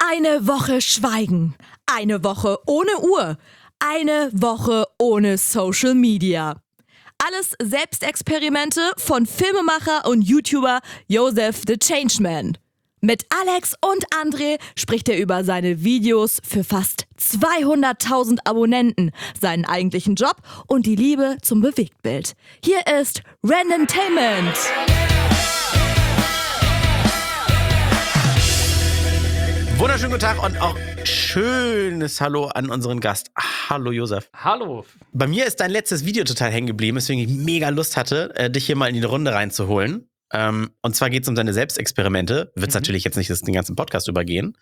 Eine Woche Schweigen, eine Woche ohne Uhr, eine Woche ohne Social Media. Alles Selbstexperimente von Filmemacher und YouTuber Joseph the Changeman. Mit Alex und André spricht er über seine Videos für fast 200.000 Abonnenten, seinen eigentlichen Job und die Liebe zum Bewegtbild. Hier ist Randomtainment. Wunderschönen guten Tag und auch schönes Hallo an unseren Gast. Hallo Josef. Hallo. Bei mir ist dein letztes Video total hängen geblieben, weswegen ich mega Lust hatte, dich hier mal in die Runde reinzuholen. Und zwar geht es um deine Selbstexperimente. Wird natürlich jetzt nicht den ganzen Podcast übergehen.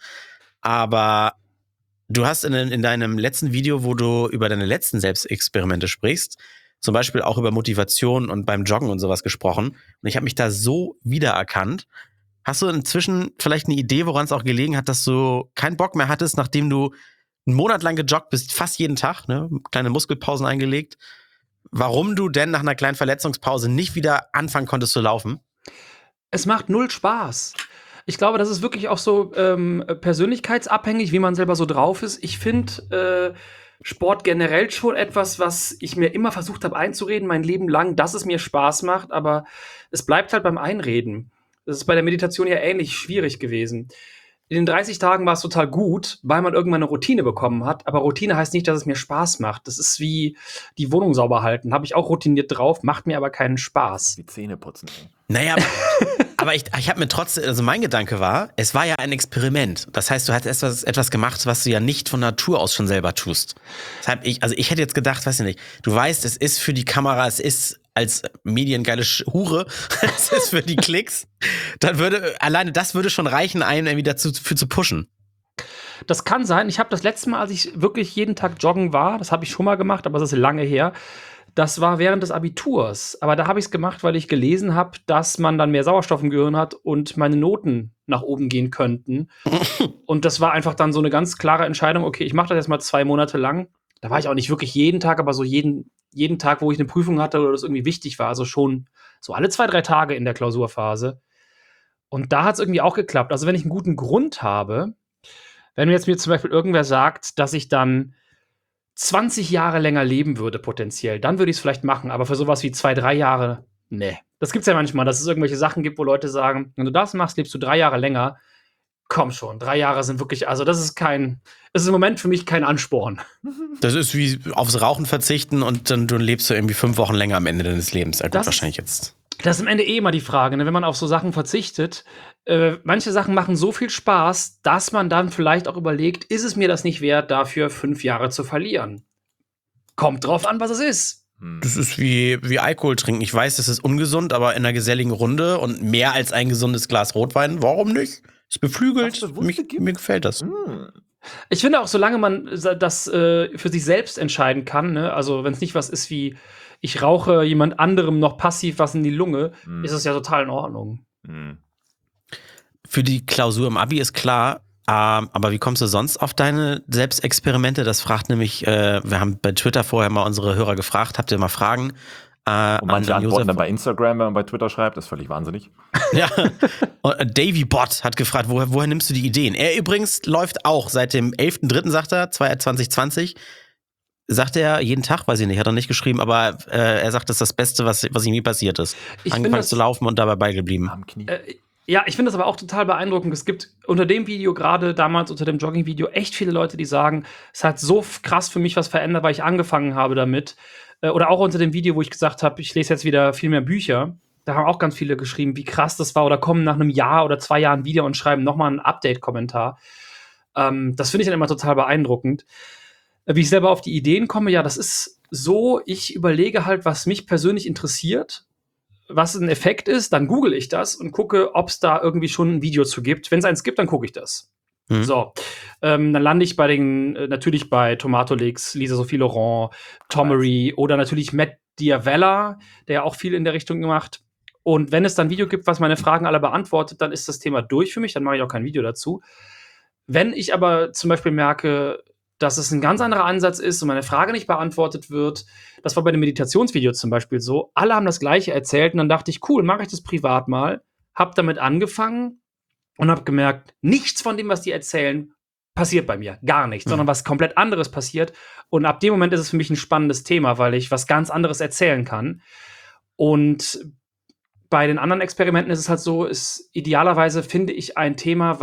Aber du hast in deinem letzten Video, wo du über deine letzten Selbstexperimente sprichst, zum Beispiel auch über Motivation und beim Joggen und sowas gesprochen. Und ich habe mich da so wiedererkannt. Hast du inzwischen vielleicht eine Idee, woran es auch gelegen hat, dass du keinen Bock mehr hattest, nachdem du einen Monat lang gejoggt bist, fast jeden Tag, ne, kleine Muskelpausen eingelegt, warum du denn nach einer kleinen Verletzungspause nicht wieder anfangen konntest zu laufen? Es macht null Spaß. Ich glaube, das ist wirklich auch so persönlichkeitsabhängig, wie man selber so drauf ist. Ich finde Sport generell schon etwas, was ich mir immer versucht habe einzureden, mein Leben lang, dass es mir Spaß macht, aber es bleibt halt beim Einreden. Das ist bei der Meditation ja ähnlich schwierig gewesen. In den 30 Tagen war es total gut, weil man irgendwann eine Routine bekommen hat. Aber Routine heißt nicht, dass es mir Spaß macht. Das ist wie die Wohnung sauber halten. Habe ich auch routiniert drauf, macht mir aber keinen Spaß. Die Zähne putzen. Naja, aber ich habe mir trotzdem, also mein Gedanke war, es war ja ein Experiment. Das heißt, du hast etwas gemacht, was du ja nicht von Natur aus schon selber tust. Deshalb ich hätte jetzt gedacht, weiß ich nicht, du weißt, es ist für die Kamera, es ist als mediengeile Hure, es ist für die Klicks, dann alleine das würde schon reichen, einen irgendwie dazu zu pushen. Das kann sein. Ich habe das letzte Mal, als ich wirklich jeden Tag joggen war, das habe ich schon mal gemacht, aber das ist lange her, das war während des Abiturs. Aber da habe ich es gemacht, weil ich gelesen habe, dass man dann mehr Sauerstoff im Gehirn hat und meine Noten nach oben gehen könnten. Und das war einfach dann so eine ganz klare Entscheidung, okay, ich mache das jetzt mal 2 Monate lang. Da war ich auch nicht wirklich jeden Tag, aber so jeden Tag, wo ich eine Prüfung hatte oder das irgendwie wichtig war. Also schon so alle 2, 3 Tage in der Klausurphase. Und da hat es irgendwie auch geklappt. Also wenn ich einen guten Grund habe, wenn mir jetzt zum Beispiel irgendwer sagt, dass ich dann 20 Jahre länger leben würde potenziell, dann würde ich es vielleicht machen. Aber für sowas wie 2, 3 Jahre, nee. Das gibt's ja manchmal, dass es irgendwelche Sachen gibt, wo Leute sagen, wenn du das machst, lebst du 3 Jahre länger. Komm schon, 3 Jahre sind wirklich, also das ist im Moment für mich kein Ansporn. Das ist wie aufs Rauchen verzichten und dann du lebst du irgendwie 5 Wochen länger am Ende deines Lebens. Ja, gut, wahrscheinlich jetzt. Das ist am Ende immer die Frage, ne? Wenn man auf so Sachen verzichtet. Manche Sachen machen so viel Spaß, dass man dann vielleicht auch überlegt, ist es mir das nicht wert, dafür 5 Jahre zu verlieren? Kommt drauf an, was es ist. Das ist wie Alkohol trinken. Ich weiß, das ist ungesund, aber in einer geselligen Runde und mehr als ein gesundes Glas Rotwein, warum nicht? Es beflügelt. Mir gefällt das. Ich finde auch, solange man das für sich selbst entscheiden kann, ne? Also wenn es nicht was ist wie, ich rauche jemand anderem noch passiv was in die Lunge, ist es ja total in Ordnung. Für die Klausur im Abi ist klar, aber wie kommst du sonst auf deine Selbstexperimente? Das fragt nämlich, wir haben bei Twitter vorher mal unsere Hörer gefragt, habt ihr mal Fragen? Und manche antworten dann bei Instagram, wenn man bei Twitter schreibt, das ist völlig wahnsinnig. Ja, und Davy Bot hat gefragt, woher nimmst du die Ideen? Er übrigens läuft auch seit dem 11.3., sagt er, 2020, sagt er jeden Tag, weiß ich nicht, hat er nicht geschrieben, aber er sagt, das ist das Beste, was ihm je passiert ist. Angefangen zu laufen und dabei beigeblieben. Am Knie. Ja, ich finde das aber auch total beeindruckend. Es gibt unter dem Video, gerade damals unter dem Jogging-Video, echt viele Leute, die sagen, es hat so krass für mich was verändert, weil ich angefangen habe damit. Oder auch unter dem Video, wo ich gesagt habe, ich lese jetzt wieder viel mehr Bücher. Da haben auch ganz viele geschrieben, wie krass das war. Oder kommen nach einem Jahr oder 2 Jahren wieder und schreiben nochmal einen Update-Kommentar. Das finde ich dann immer total beeindruckend. Wie ich selber auf die Ideen komme, ja, das ist so, ich überlege halt, was mich persönlich interessiert, was ein Effekt ist, dann google ich das und gucke, ob es da irgendwie schon ein Video zu gibt. Wenn es eins gibt, dann gucke ich das. So, dann lande ich natürlich bei Tomato Leaks, Lisa Sophie Laurent, Tomery oder natürlich Matt Diavella, der ja auch viel in der Richtung gemacht. Und wenn es dann ein Video gibt, was meine Fragen alle beantwortet, dann ist das Thema durch für mich, dann mache ich auch kein Video dazu. Wenn ich aber zum Beispiel merke, dass es ein ganz anderer Ansatz ist und meine Frage nicht beantwortet wird, das war bei dem Meditationsvideo zum Beispiel so, alle haben das Gleiche erzählt und dann dachte ich, cool, mache ich das privat mal, hab damit angefangen und habe gemerkt, nichts von dem, was die erzählen, passiert bei mir. Gar nichts, sondern was komplett anderes passiert. Und ab dem Moment ist es für mich ein spannendes Thema, weil ich was ganz anderes erzählen kann. Und bei den anderen Experimenten ist es halt so, idealerweise finde ich ein Thema,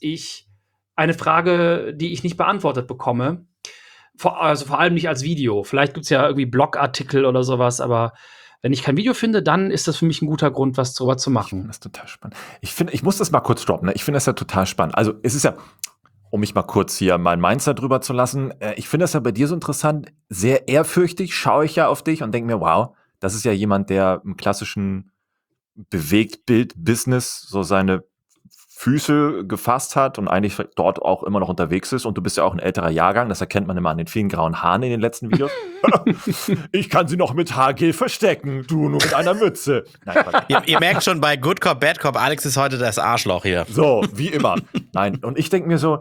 eine Frage, die ich nicht beantwortet bekomme. Vor allem nicht als Video. Vielleicht gibt es ja irgendwie Blogartikel oder sowas, aber wenn ich kein Video finde, dann ist das für mich ein guter Grund, was darüber zu Ich machen. finde das total spannend. Ich muss das mal kurz droppen. Ne? Ich finde das ja total spannend. Also es ist ja, um mich mal kurz hier mein Mindset drüber zu lassen, ich finde das ja bei dir so interessant. Sehr ehrfürchtig schaue ich ja auf dich und denke mir, wow, das ist ja jemand, der im klassischen Bewegtbild-Business so seine Füße gefasst hat und eigentlich dort auch immer noch unterwegs ist. Und du bist ja auch ein älterer Jahrgang, das erkennt man immer an den vielen grauen Haaren in den letzten Videos. Ich kann sie noch mit Haargel verstecken, du nur mit einer Mütze. Nein, ihr merkt schon, bei Good Cop, Bad Cop, Alex ist heute das Arschloch hier. So, wie immer. Nein, und ich denke mir so,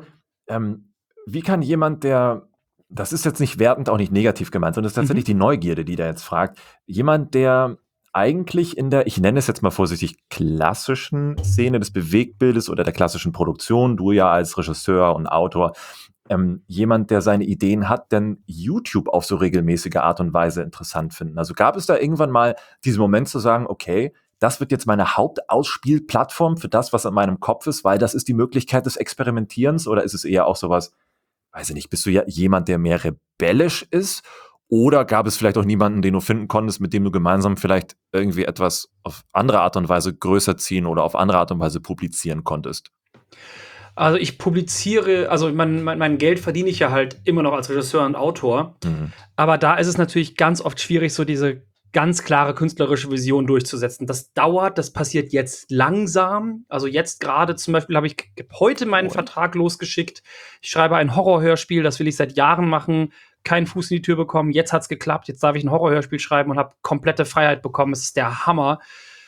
wie kann jemand, das ist jetzt nicht wertend, auch nicht negativ gemeint, sondern das ist tatsächlich die Neugierde, die da jetzt fragt, jemand, der eigentlich in der, ich nenne es jetzt mal vorsichtig, klassischen Szene des Bewegtbildes oder der klassischen Produktion, du ja als Regisseur und Autor, jemand, der seine Ideen hat, denn YouTube auf so regelmäßige Art und Weise interessant finden. Also gab es da irgendwann mal diesen Moment zu sagen, okay, das wird jetzt meine Hauptausspielplattform für das, was in meinem Kopf ist, weil das ist die Möglichkeit des Experimentierens, oder ist es eher auch sowas, weiß ich nicht, bist du ja jemand, der mehr rebellisch ist? Oder gab es vielleicht auch niemanden, den du finden konntest, mit dem du gemeinsam vielleicht irgendwie etwas auf andere Art und Weise größer ziehen oder auf andere Art und Weise publizieren konntest? Also ich publiziere, also mein Geld verdiene ich ja halt immer noch als Regisseur und Autor. Aber da ist es natürlich ganz oft schwierig, so diese ganz klare künstlerische Vision durchzusetzen. Das dauert, das passiert jetzt langsam. Also jetzt gerade zum Beispiel habe ich heute meinen Vertrag losgeschickt. Ich schreibe ein Horrorhörspiel, das will ich seit Jahren machen. Keinen Fuß in die Tür bekommen. Jetzt hat's geklappt. Jetzt darf ich ein Horrorhörspiel schreiben und habe komplette Freiheit bekommen. Es ist der Hammer.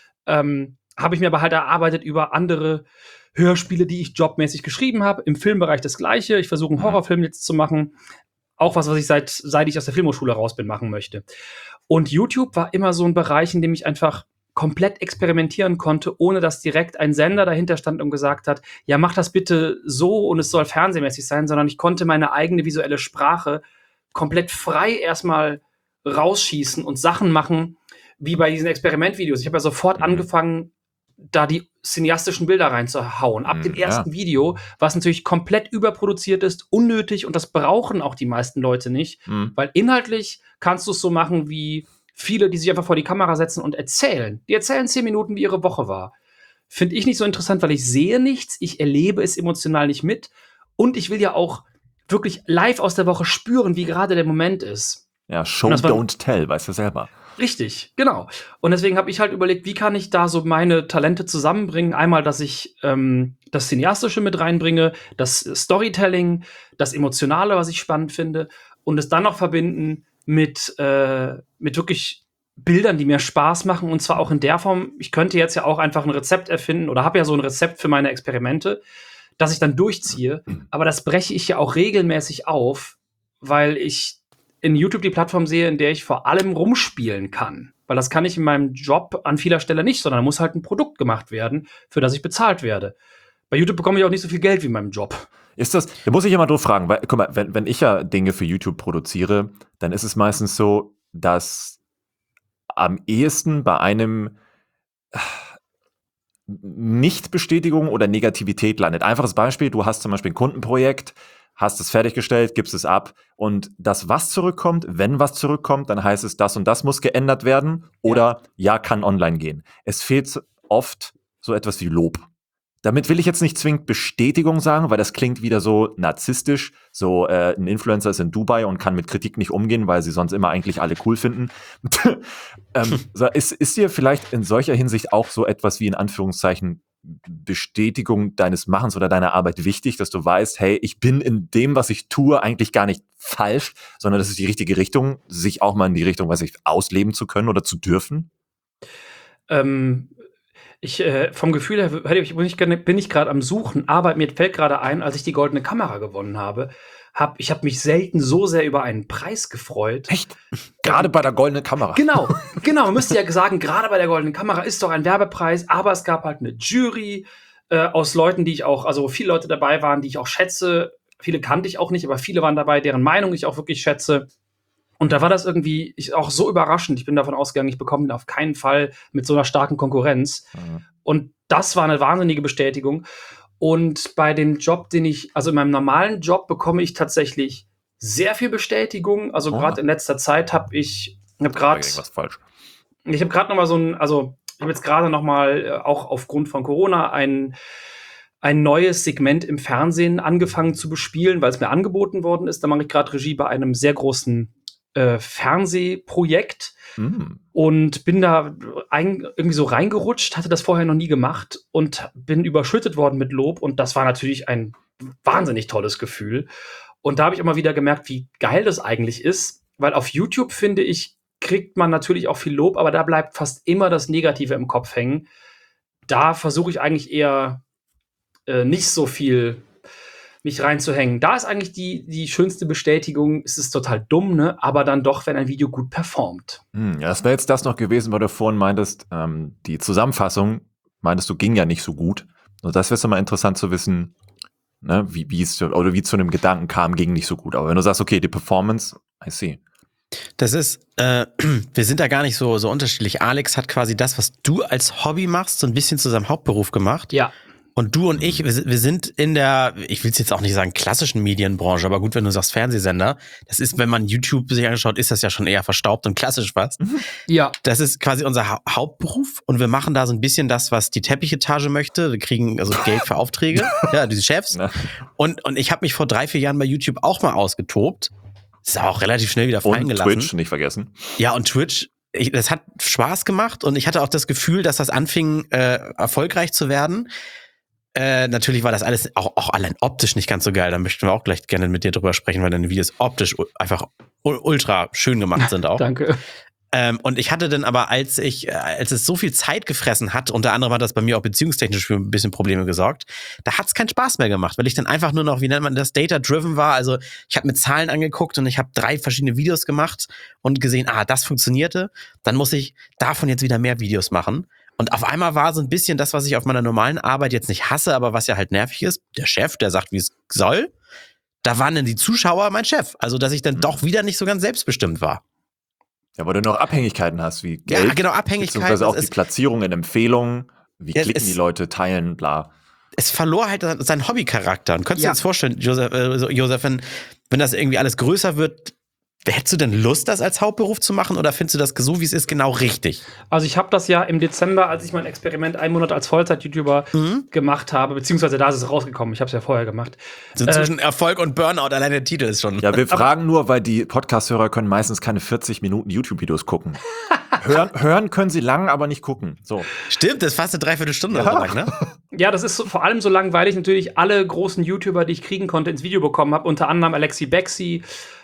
Habe ich mir aber halt erarbeitet über andere Hörspiele, die ich jobmäßig geschrieben habe. Im Filmbereich das Gleiche. Ich versuche einen Horrorfilm jetzt zu machen. Auch was ich seit ich aus der Filmhochschule raus bin, machen möchte. Und YouTube war immer so ein Bereich, in dem ich einfach komplett experimentieren konnte, ohne dass direkt ein Sender dahinter stand und gesagt hat, ja, mach das bitte so und es soll fernsehmäßig sein, sondern ich konnte meine eigene visuelle Sprache komplett frei erstmal rausschießen und Sachen machen, wie bei diesen Experimentvideos. Ich habe ja sofort angefangen, da die cineastischen Bilder reinzuhauen. Ab dem ersten Video, was natürlich komplett überproduziert ist, unnötig, und das brauchen auch die meisten Leute nicht, weil inhaltlich kannst du es so machen wie viele, die sich einfach vor die Kamera setzen und erzählen. Die erzählen 10 Minuten, wie ihre Woche war. Finde ich nicht so interessant, weil ich sehe nichts, ich erlebe es emotional nicht mit und ich will ja auch wirklich live aus der Woche spüren, wie gerade der Moment ist. Ja, Show, don't tell, weißt du selber. Richtig, genau. Und deswegen habe ich halt überlegt, wie kann ich da so meine Talente zusammenbringen? Einmal, dass ich das Cineastische mit reinbringe, das Storytelling, das Emotionale, was ich spannend finde, und es dann noch verbinden mit wirklich Bildern, die mir Spaß machen, und zwar auch in der Form, ich könnte jetzt ja auch einfach ein Rezept erfinden oder habe ja so ein Rezept für meine Experimente, das ich dann durchziehe, aber das breche ich ja auch regelmäßig auf, weil ich in YouTube die Plattform sehe, in der ich vor allem rumspielen kann. Weil das kann ich in meinem Job an vieler Stelle nicht, sondern da muss halt ein Produkt gemacht werden, für das ich bezahlt werde. Bei YouTube bekomme ich auch nicht so viel Geld wie in meinem Job. Ist das, da muss ich ja mal doof fragen, weil, guck mal, wenn ich ja Dinge für YouTube produziere, dann ist es meistens so, dass am ehesten bei einem Nicht-Bestätigung oder Negativität landet. Einfaches Beispiel, du hast zum Beispiel ein Kundenprojekt, hast es fertiggestellt, gibst es ab, und das, was zurückkommt, wenn was zurückkommt, dann heißt es, das und das muss geändert werden oder ja, kann online gehen. Es fehlt oft so etwas wie Lob. Damit will ich jetzt nicht zwingend Bestätigung sagen, weil das klingt wieder so narzisstisch. So ein Influencer ist in Dubai und kann mit Kritik nicht umgehen, weil sie sonst immer eigentlich alle cool finden. Ist dir vielleicht in solcher Hinsicht auch so etwas wie in Anführungszeichen Bestätigung deines Machens oder deiner Arbeit wichtig, dass du weißt, hey, ich bin in dem, was ich tue, eigentlich gar nicht falsch, sondern das ist die richtige Richtung, sich auch mal in die Richtung, ausleben zu können oder zu dürfen? Vom Gefühl her bin ich gerade am Suchen, aber mir fällt gerade ein, als ich die Goldene Kamera gewonnen habe, ich habe mich selten so sehr über einen Preis gefreut. Echt? Gerade bei der Goldenen Kamera? Genau. Man müsste ja sagen, gerade bei der Goldenen Kamera ist doch ein Werbepreis, aber es gab halt eine Jury, aus Leuten, die ich auch, also viele Leute dabei waren, die ich auch schätze. Viele kannte ich auch nicht, aber viele waren dabei, deren Meinung ich auch wirklich schätze. Und da war das irgendwie auch so überraschend. Ich bin davon ausgegangen, ich bekomme ihn auf keinen Fall mit so einer starken Konkurrenz. Und das war eine wahnsinnige Bestätigung. Und bei dem Job, also in meinem normalen Job bekomme ich tatsächlich sehr viel Bestätigung. Also gerade in letzter Zeit ich habe gerade noch mal auch aufgrund von Corona ein neues Segment im Fernsehen angefangen zu bespielen, weil es mir angeboten worden ist. Da mache ich gerade Regie bei einem sehr großen Fernsehprojekt und bin da irgendwie so reingerutscht, hatte das vorher noch nie gemacht und bin überschüttet worden mit Lob. Und das war natürlich ein wahnsinnig tolles Gefühl. Und da habe ich immer wieder gemerkt, wie geil das eigentlich ist, weil auf YouTube, finde ich, kriegt man natürlich auch viel Lob, aber da bleibt fast immer das Negative im Kopf hängen. Da versuche ich eigentlich eher nicht so viel mich reinzuhängen. Da ist eigentlich die schönste Bestätigung. Es ist total dumm, ne? Aber dann doch, wenn ein Video gut performt. Ja, das wäre jetzt das noch gewesen, weil du vorhin meintest, die Zusammenfassung, meintest du, ging ja nicht so gut. Und das wäre mal interessant zu wissen, ne, wie es zu einem Gedanken kam, ging nicht so gut. Aber wenn du sagst, okay, die Performance, I see. Das ist, wir sind da gar nicht so unterschiedlich. Alex hat quasi das, was du als Hobby machst, so ein bisschen zu seinem Hauptberuf gemacht. Ja. Und du und ich, wir sind in der, ich will es jetzt auch nicht sagen klassischen Medienbranche, aber gut, wenn du sagst Fernsehsender, das ist, wenn man YouTube sich anschaut, ist das ja schon eher verstaubt und klassisch fast. Ja. Das ist quasi unser Hauptberuf und wir machen da so ein bisschen das, was die Teppichetage möchte. Wir kriegen also Geld für Aufträge, ja, diese Chefs. Und ich habe mich vor 3-4 Jahren bei YouTube auch mal ausgetobt. Das ist auch relativ schnell wieder fallen gelassen. Und Twitch, nicht vergessen. Ja, und Twitch. Das hat Spaß gemacht und ich hatte auch das Gefühl, dass das anfing, erfolgreich zu werden. Natürlich war das alles auch allein optisch nicht ganz so geil. Da möchten wir auch gleich gerne mit dir drüber sprechen, weil deine Videos optisch einfach ultra schön gemacht sind auch. Danke. Und ich hatte dann aber, als es so viel Zeit gefressen hat, unter anderem hat das bei mir auch beziehungstechnisch für ein bisschen Probleme gesorgt, da hat es keinen Spaß mehr gemacht, weil ich dann einfach nur noch, wie nennt man das, data-driven war. Also ich habe mir Zahlen angeguckt und ich habe 3 verschiedene Videos gemacht und gesehen, das funktionierte. Dann muss ich davon jetzt wieder mehr Videos machen. Und auf einmal war so ein bisschen das, was ich auf meiner normalen Arbeit jetzt nicht hasse, aber was ja halt nervig ist, der Chef, der sagt, wie es soll, da waren dann die Zuschauer mein Chef. Also, dass ich dann doch wieder nicht so ganz selbstbestimmt war. Ja, weil du noch Abhängigkeiten hast, wie Geld. Ja, genau, Abhängigkeiten. Beziehungsweise auch die Platzierungen, Empfehlungen, wie klicken die Leute, teilen, bla. Es verlor halt seinen Hobbycharakter. Und könntest du dir jetzt vorstellen, Josef, wenn das irgendwie alles größer wird, hättest du denn Lust, das als Hauptberuf zu machen oder findest du das so, wie es ist, genau richtig? Also ich habe das ja im Dezember, als ich mein Experiment 1 Monat als Vollzeit-YouTuber gemacht habe, beziehungsweise da ist es rausgekommen, ich habe es ja vorher gemacht. So zwischen Erfolg und Burnout, allein der Titel ist schon. Ja, wir fragen nur, weil die Podcast-Hörer können meistens keine 40 Minuten YouTube-Videos gucken. Hören können sie lang, aber nicht gucken. So. Stimmt, das ist fast eine Dreiviertelstunde oder so lang, ne? Ja, das ist vor allem so lang, weil ich natürlich alle großen YouTuber, die ich kriegen konnte, ins Video bekommen habe, unter anderem Alexi Bexi,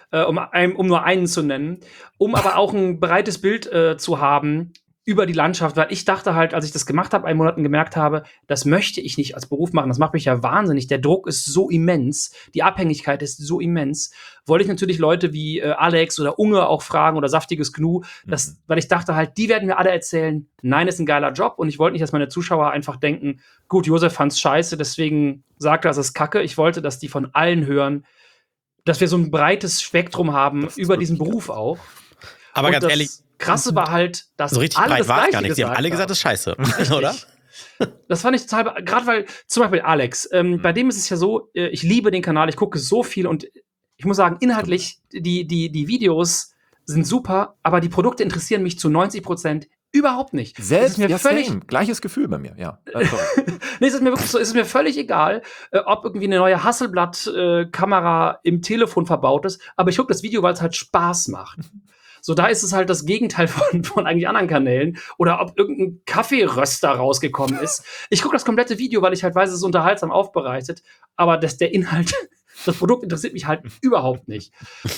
um nur einen zu nennen, um aber auch ein breites Bild zu haben über die Landschaft, weil ich dachte halt, als ich das gemacht habe, 1 Monat gemerkt habe, das möchte ich nicht als Beruf machen, das macht mich ja wahnsinnig, der Druck ist so immens, die Abhängigkeit ist so immens, wollte ich natürlich Leute wie Alex oder Unge auch fragen oder Saftiges Gnu, weil ich dachte halt, die werden mir alle erzählen, nein, ist ein geiler Job und ich wollte nicht, dass meine Zuschauer einfach denken, gut, Josef fand's scheiße, deswegen sagt er, das ist Kacke, ich wollte, dass die von allen hören, dass wir so ein breites Spektrum haben über diesen Beruf auch. Aber und ganz ehrlich, Krasse war halt, dass so richtig alle breit das war es Gleiche gar nicht. Sie haben alle gesagt, das ist scheiße, oder? Das fand ich total, gerade weil, zum Beispiel Alex, bei dem ist es ja so, ich liebe den Kanal, ich gucke so viel und ich muss sagen, inhaltlich, die Videos sind super, aber die Produkte interessieren mich zu 90% überhaupt nicht. Selbst mir gleiches Gefühl bei mir, ja. Nee, es ist mir wirklich so, es ist mir völlig egal, ob irgendwie eine neue Hasselblad-Kamera im Telefon verbaut ist, aber ich gucke das Video, weil es halt Spaß macht. So, da ist es halt das Gegenteil von eigentlich anderen Kanälen. Oder ob irgendein Kaffeeröster rausgekommen ist. Ich gucke das komplette Video, weil ich halt weiß, es ist unterhaltsam aufbereitet. Aber der Inhalt, das Produkt interessiert mich halt überhaupt nicht.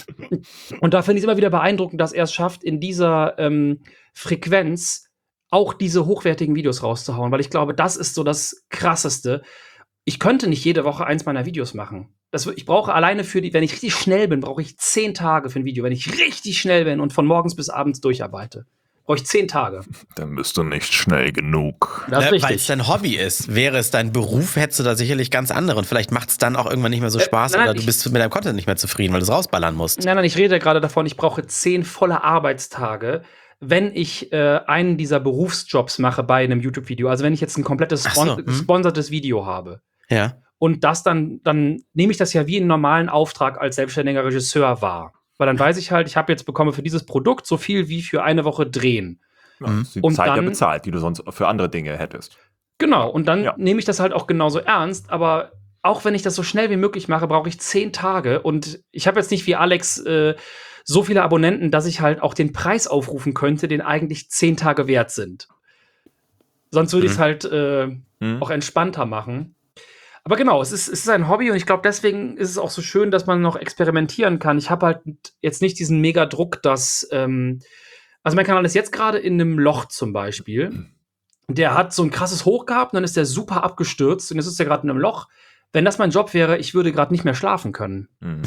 Und da finde ich es immer wieder beeindruckend, dass er es schafft, in dieser Frequenz auch diese hochwertigen Videos rauszuhauen. Weil ich glaube, das ist so das Krasseste. Ich könnte nicht jede Woche 1 meiner Videos machen. Ich brauche alleine wenn ich richtig schnell bin, brauche ich 10 Tage für ein Video, wenn ich richtig schnell bin und von morgens bis abends durcharbeite. Brauche ich 10 Tage. Dann bist du nicht schnell genug. Das ist Weil es richtig. dein Hobby ist. Wäre es dein Beruf, hättest du da sicherlich ganz andere. Und vielleicht macht es dann auch irgendwann nicht mehr so Spaß nein, oder du bist mit deinem Content nicht mehr zufrieden, weil du es rausballern musst. Nein, ich rede gerade davon, ich brauche 10 volle Arbeitstage, wenn ich einen dieser Berufsjobs mache bei einem YouTube-Video. Also wenn ich jetzt ein komplettes Ach so, gesponsertes Video habe. Ja. Und das dann nehme ich das ja wie einen normalen Auftrag als selbstständiger Regisseur wahr. Weil dann weiß ich halt, ich habe jetzt bekomme für dieses Produkt so viel wie für eine Woche drehen. Ja, das ist die Und Zeit ja dann- bezahlt, die du sonst für andere Dinge hättest. Genau, und dann Ja. nehme ich das halt auch genauso ernst, aber auch wenn ich das so schnell wie möglich mache, brauche ich 10 Tage und ich habe jetzt nicht wie Alex so viele Abonnenten, dass ich halt auch den Preis aufrufen könnte, den eigentlich 10 Tage wert sind. Sonst würde ich es halt auch entspannter machen. Aber genau, es ist ein Hobby und ich glaube, deswegen ist es auch so schön, dass man noch experimentieren kann. Ich habe halt jetzt nicht diesen mega Druck, dass also mein Kanal ist jetzt gerade in einem Loch zum Beispiel. Der hat so ein krasses Hoch gehabt und dann ist der super abgestürzt und jetzt ist er gerade in einem Loch. Wenn das mein Job wäre, ich würde gerade nicht mehr schlafen können. Mhm.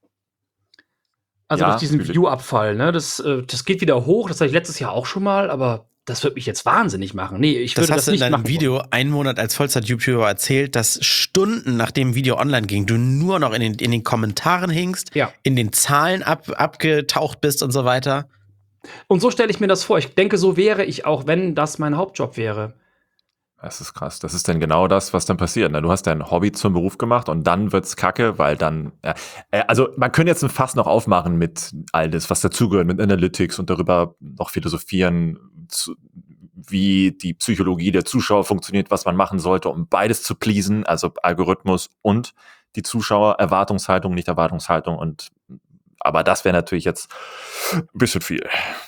Also Ja, durch diesen fühle ich. View-Abfall, ne? Das geht wieder hoch. Das hatte ich letztes Jahr auch schon mal, aber das wird mich jetzt wahnsinnig machen. Nee, ich Das würde hast das du in nicht deinem machen. Video einen Monat als Vollzeit-YouTuber erzählt, dass Stunden nachdem ein Video online ging, du nur noch in den Kommentaren hingst, Ja. in den Zahlen abgetaucht bist und so weiter. Und so stelle ich mir das vor. Ich denke, so wäre ich auch, wenn das mein Hauptjob wäre. Das ist krass. Das ist dann genau das, was dann passiert. Ne? Du hast dein Hobby zum Beruf gemacht und dann wird's kacke, weil dann, also man könnte jetzt ein Fass noch aufmachen mit all das, was dazugehört, mit Analytics und darüber noch philosophieren, wie die Psychologie der Zuschauer funktioniert, was man machen sollte, um beides zu pleasen, also Algorithmus und die Zuschauer, Erwartungshaltung, nicht Erwartungshaltung aber das wäre natürlich jetzt ein bisschen viel.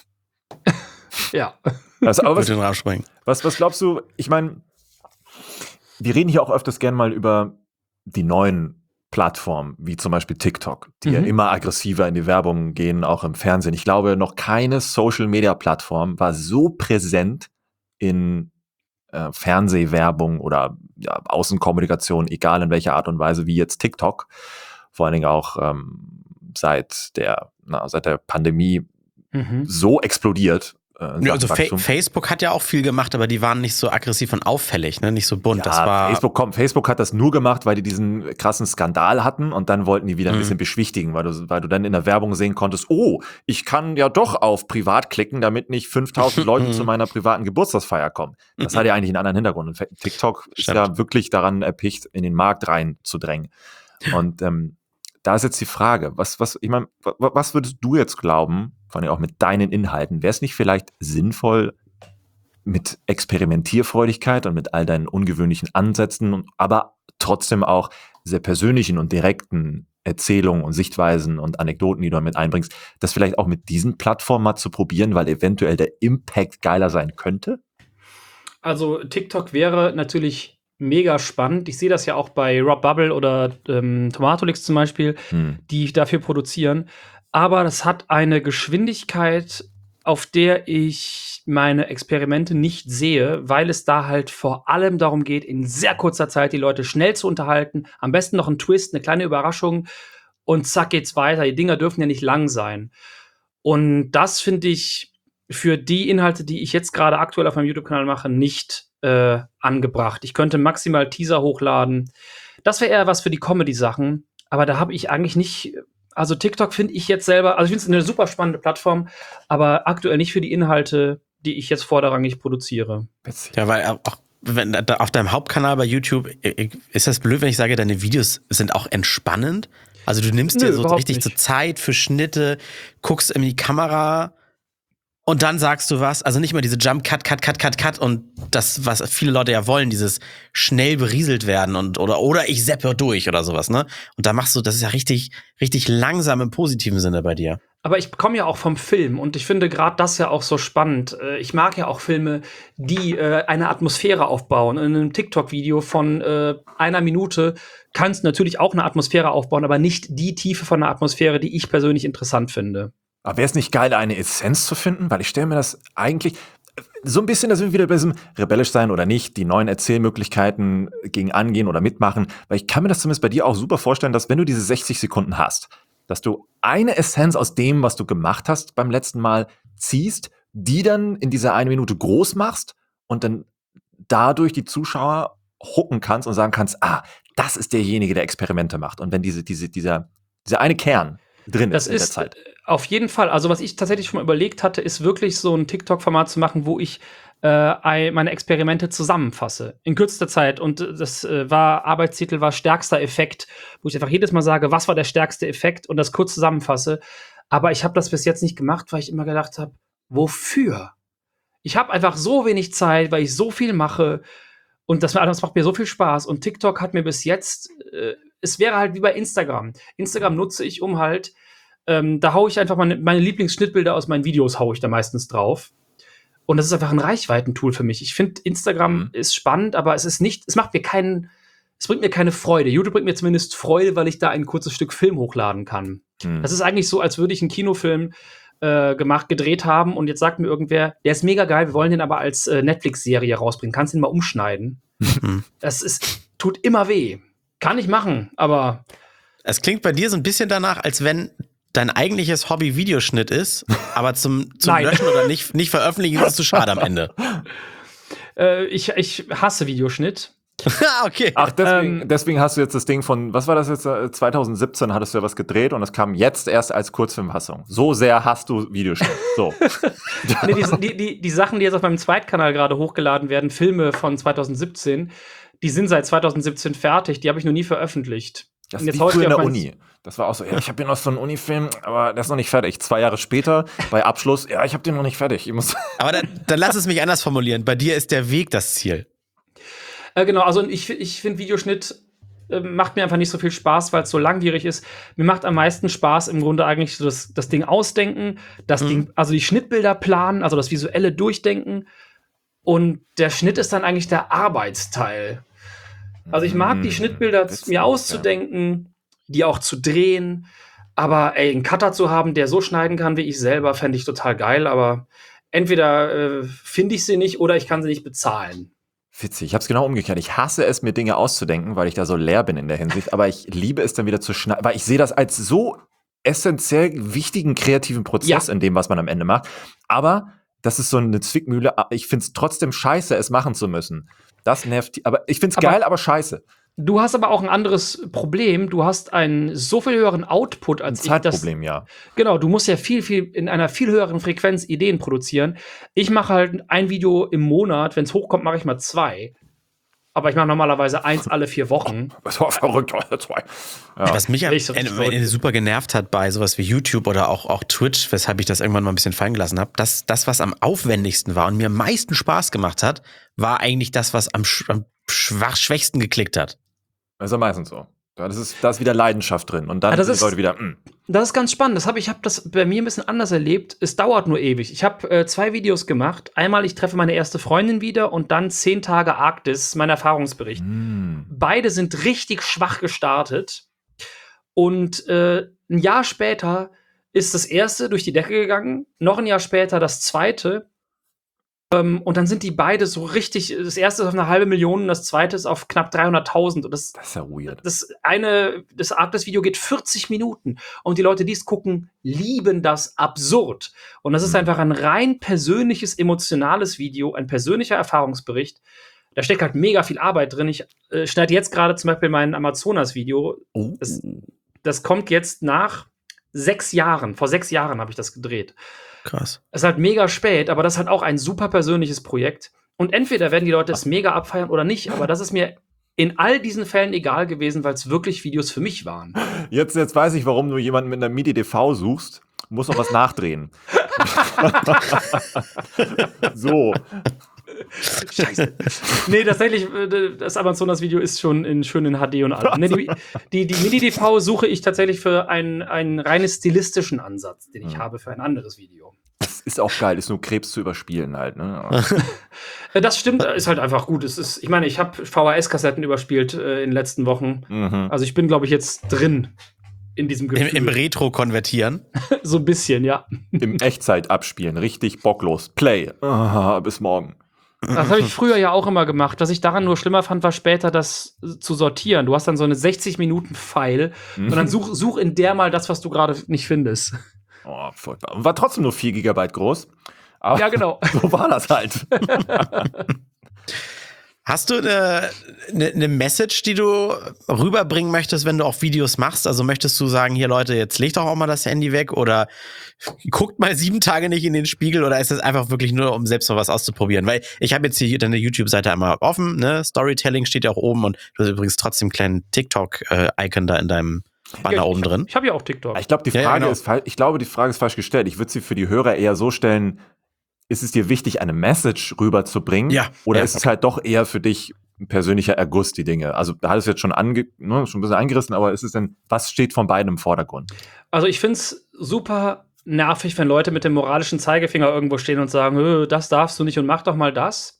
Ja. Also, aber Mit den rausspringen. was glaubst du, ich meine, wir reden hier auch öfters gern mal über die neuen Plattformen, wie zum Beispiel TikTok, die ja immer aggressiver in die Werbung gehen, auch im Fernsehen. Ich glaube, noch keine Social-Media-Plattform war so präsent in Fernsehwerbung oder Außenkommunikation, egal in welcher Art und Weise, wie jetzt TikTok. Vor allen Dingen auch seit der Pandemie so explodiert. Ja, also Facebook hat ja auch viel gemacht, aber die waren nicht so aggressiv und auffällig, ne? Nicht so bunt. Ja, Das war Facebook hat das nur gemacht, weil die diesen krassen Skandal hatten und dann wollten die wieder ein bisschen beschwichtigen, weil du dann in der Werbung sehen konntest, oh, ich kann ja doch auf Privat klicken, damit nicht 5000 Leute zu meiner privaten Geburtstagsfeier kommen. Das hat ja eigentlich einen anderen Hintergrund. Und TikTok ist ja wirklich daran erpicht, in den Markt reinzudrängen. Und da ist jetzt die Frage, was würdest du jetzt glauben, vor allem auch mit deinen Inhalten, wäre es nicht vielleicht sinnvoll, mit Experimentierfreudigkeit und mit all deinen ungewöhnlichen Ansätzen, aber trotzdem auch sehr persönlichen und direkten Erzählungen und Sichtweisen und Anekdoten, die du damit einbringst, das vielleicht auch mit diesen Plattformen mal zu probieren, weil eventuell der Impact geiler sein könnte? Also TikTok wäre natürlich mega spannend. Ich sehe das ja auch bei Rob Bubble oder Tomatolix zum Beispiel, die dafür produzieren. Aber das hat eine Geschwindigkeit, auf der ich meine Experimente nicht sehe, weil es da halt vor allem darum geht, in sehr kurzer Zeit die Leute schnell zu unterhalten. Am besten noch ein Twist, eine kleine Überraschung und zack geht's weiter. Die Dinger dürfen ja nicht lang sein. Und das finde ich für die Inhalte, die ich jetzt gerade aktuell auf meinem YouTube-Kanal mache, nicht angebracht. Ich könnte maximal Teaser hochladen. Das wäre eher was für die Comedy-Sachen. Aber da habe ich eigentlich nicht. Also TikTok finde ich jetzt selber, also ich finde es eine super spannende Plattform, aber aktuell nicht für die Inhalte, die ich jetzt vorderrangig produziere. Ja, weil auch wenn auf deinem Hauptkanal bei YouTube ist das blöd, wenn ich sage, deine Videos sind auch entspannend. Also du nimmst dir so richtig so Zeit für Schnitte, guckst in die Kamera und dann sagst du was. Also nicht mal diese Jump, Cut und das, was viele Leute ja wollen, dieses schnell berieselt werden oder ich seppe durch oder sowas, ne? Und da machst du, das ist ja richtig, richtig langsam im positiven Sinne bei dir. Aber ich komme ja auch vom Film und ich finde gerade das ja auch so spannend. Ich mag ja auch Filme, die eine Atmosphäre aufbauen. In einem TikTok-Video von einer Minute kannst du natürlich auch eine Atmosphäre aufbauen, aber nicht die Tiefe von einer Atmosphäre, die ich persönlich interessant finde. Aber wäre es nicht geil, eine Essenz zu finden? Weil ich stelle mir das eigentlich so ein bisschen, da sind wir wieder bei diesem rebellisch sein oder nicht, die neuen Erzählmöglichkeiten gegen angehen oder mitmachen. Weil ich kann mir das zumindest bei dir auch super vorstellen, dass wenn du diese 60 Sekunden hast, dass du eine Essenz aus dem, was du gemacht hast beim letzten Mal, ziehst, die dann in dieser 1 Minute groß machst und dann dadurch die Zuschauer hooken kannst und sagen kannst, das ist derjenige, der Experimente macht. Und wenn dieser eine Kern drin Das ist in der ist Zeit. auf jeden Fall. Also, was ich tatsächlich schon mal überlegt hatte, ist wirklich so ein TikTok-Format zu machen, wo ich meine Experimente zusammenfasse in kürzester Zeit. Und das Arbeitstitel war stärkster Effekt, wo ich einfach jedes Mal sage, was war der stärkste Effekt und das kurz zusammenfasse. Aber ich habe das bis jetzt nicht gemacht, weil ich immer gedacht habe, wofür? Ich habe einfach so wenig Zeit, weil ich so viel mache und das macht mir so viel Spaß. Und TikTok hat mir bis jetzt, es wäre halt wie bei Instagram. Instagram nutze ich, um halt, da haue ich einfach meine Lieblingsschnittbilder aus meinen Videos, haue ich da meistens drauf. Und das ist einfach ein Reichweitentool für mich. Ich finde, Instagram ist spannend, aber es bringt mir keine Freude. YouTube bringt mir zumindest Freude, weil ich da ein kurzes Stück Film hochladen kann. Das ist eigentlich so, als würde ich einen Kinofilm gedreht haben und jetzt sagt mir irgendwer, der ist mega geil, wir wollen den aber als Netflix-Serie rausbringen. Kannst du ihn mal umschneiden? Tut immer weh. Kann ich machen, aber Es klingt bei dir so ein bisschen danach, als wenn dein eigentliches Hobby Videoschnitt ist, aber zum Nein. Löschen oder nicht veröffentlichen ist es zu schade am Ende. ich hasse Videoschnitt. Okay. Ach, deswegen hast du jetzt das Ding von, was war das jetzt, 2017 hattest du ja was gedreht und es kam jetzt erst als Kurzfilmfassung. So sehr hast du Videoschnitt. So. Nee, die Sachen, die jetzt auf meinem Zweitkanal gerade hochgeladen werden, Filme von 2017, die sind seit 2017 fertig, die habe ich noch nie veröffentlicht. Das Und ist jetzt wie haue ich früher die in auf der mein- Uni. Das war auch so, ich habe hier noch so einen Unifilm, aber der ist noch nicht fertig. 2 Jahre später, bei Abschluss, ich habe den noch nicht fertig. Ich muss Aber dann lass es mich anders formulieren. Bei dir ist der Weg das Ziel. Genau, also ich finde Videoschnitt macht mir einfach nicht so viel Spaß, weil es so langwierig ist. Mir macht am meisten Spaß im Grunde eigentlich so das Ding ausdenken, Ding, also die Schnittbilder planen, also das visuelle Durchdenken. Und der Schnitt ist dann eigentlich der Arbeitsteil. Also ich mag die Schnittbilder mir auszudenken, die auch zu drehen. Aber einen Cutter zu haben, der so schneiden kann wie ich selber, fände ich total geil. Aber entweder finde ich sie nicht oder ich kann sie nicht bezahlen. Witzig, ich habe es genau umgekehrt. Ich hasse es, mir Dinge auszudenken, weil ich da so leer bin in der Hinsicht. Aber ich liebe es dann wieder zu schneiden, weil ich sehe das als so essentiell wichtigen kreativen Prozess in dem, was man am Ende macht. Aber das ist so eine Zwickmühle. Ich finde es trotzdem scheiße, es machen zu müssen. Das nervt. Aber ich finde es geil, aber scheiße. Du hast aber auch ein anderes Problem. Du hast einen so viel höheren Output als Ein Zeitproblem, ja. Genau, du musst ja viel in einer viel höheren Frequenz Ideen produzieren. Ich mache halt ein Video im Monat. Wenn es hochkommt, mache ich mal 2. Aber ich mache normalerweise 1 alle 4 Wochen. Das war verrückt, 2. Ja. Was mich Richtig verrückt. super genervt hat bei sowas wie YouTube oder auch Twitch, weshalb ich das irgendwann mal ein bisschen fallen gelassen habe, das, was am aufwendigsten war und mir am meisten Spaß gemacht hat, war eigentlich das, was am schwächsten geklickt hat. Das ist ja meistens so. Da ist wieder Leidenschaft drin. Und dann sind die Leute wieder, Das ist ganz spannend. Ich habe das bei mir ein bisschen anders erlebt. Es dauert nur ewig. Ich habe 2 Videos gemacht. Einmal, ich treffe meine erste Freundin wieder und dann 10 Tage Arktis, mein Erfahrungsbericht. Beide sind richtig schwach gestartet. Und ein Jahr später ist das erste durch die Decke gegangen. Noch ein Jahr später das zweite. Und dann sind die beide so richtig, das erste ist auf 500.000, das zweite ist auf knapp 300.000. Und das ist ja weird. Das Arktis-Video geht 40 Minuten. Und die Leute, die es gucken, lieben das absurd. Und das ist einfach ein rein persönliches, emotionales Video, ein persönlicher Erfahrungsbericht. Da steckt halt mega viel Arbeit drin. Ich schneide jetzt gerade zum Beispiel mein Amazonas-Video. Das kommt jetzt nach 6 Jahren. Vor 6 Jahren habe ich das gedreht. Krass. Es ist halt mega spät, aber das ist halt auch ein super persönliches Projekt. Und entweder werden die Leute es mega abfeiern oder nicht, aber das ist mir in all diesen Fällen egal gewesen, weil es wirklich Videos für mich waren. Jetzt weiß ich, warum du jemanden mit einer MIDI-DV suchst. Du musst noch was nachdrehen. So. Scheiße. Nee, tatsächlich, das Amazonas-Video ist schon schön in HD und allem. Nee, die MIDI-DV suche ich tatsächlich für einen reines stilistischen Ansatz, den ich habe für ein anderes Video. Das ist auch geil, ist nur Krebs zu überspielen halt, ne? Das stimmt, ist halt einfach gut. Ich meine, ich habe VHS-Kassetten überspielt in den letzten Wochen. Also ich bin, glaube ich, jetzt drin in diesem Gefühl. Im Retro konvertieren. So ein bisschen, ja. Im Echtzeit abspielen, richtig bocklos. Play. Bis morgen. Das habe ich früher ja auch immer gemacht. Was ich daran nur schlimmer fand, war später das zu sortieren. Du hast dann so eine 60-Minuten-File und dann such in der mal das, was du gerade nicht findest. Oh, furchtbar. Und war trotzdem nur 4 GB groß. Aber Ja, genau. so war das halt. Hast du eine Message, die du rüberbringen möchtest, wenn du auch Videos machst? Also möchtest du sagen, hier Leute, jetzt legt doch auch mal das Handy weg oder guckt mal 7 Tage nicht in den Spiegel oder ist das einfach wirklich nur, um selbst mal was auszuprobieren? Weil ich habe jetzt hier deine YouTube-Seite einmal offen, ne? Storytelling steht ja auch oben und du hast übrigens trotzdem einen kleinen TikTok-Icon da in deinem Banner oben drin. Ich habe ja auch TikTok. Ich glaube, die Frage ist falsch gestellt. Ich würde sie für die Hörer eher so stellen, ist es dir wichtig, eine Message rüberzubringen? Ja. Oder ist es halt doch eher für dich ein persönlicher Erguss, die Dinge? Also da hat es jetzt schon schon ein bisschen eingerissen, aber ist es denn, was steht von beiden im Vordergrund? Also ich finde es super nervig, wenn Leute mit dem moralischen Zeigefinger irgendwo stehen und sagen, das darfst du nicht und mach doch mal das.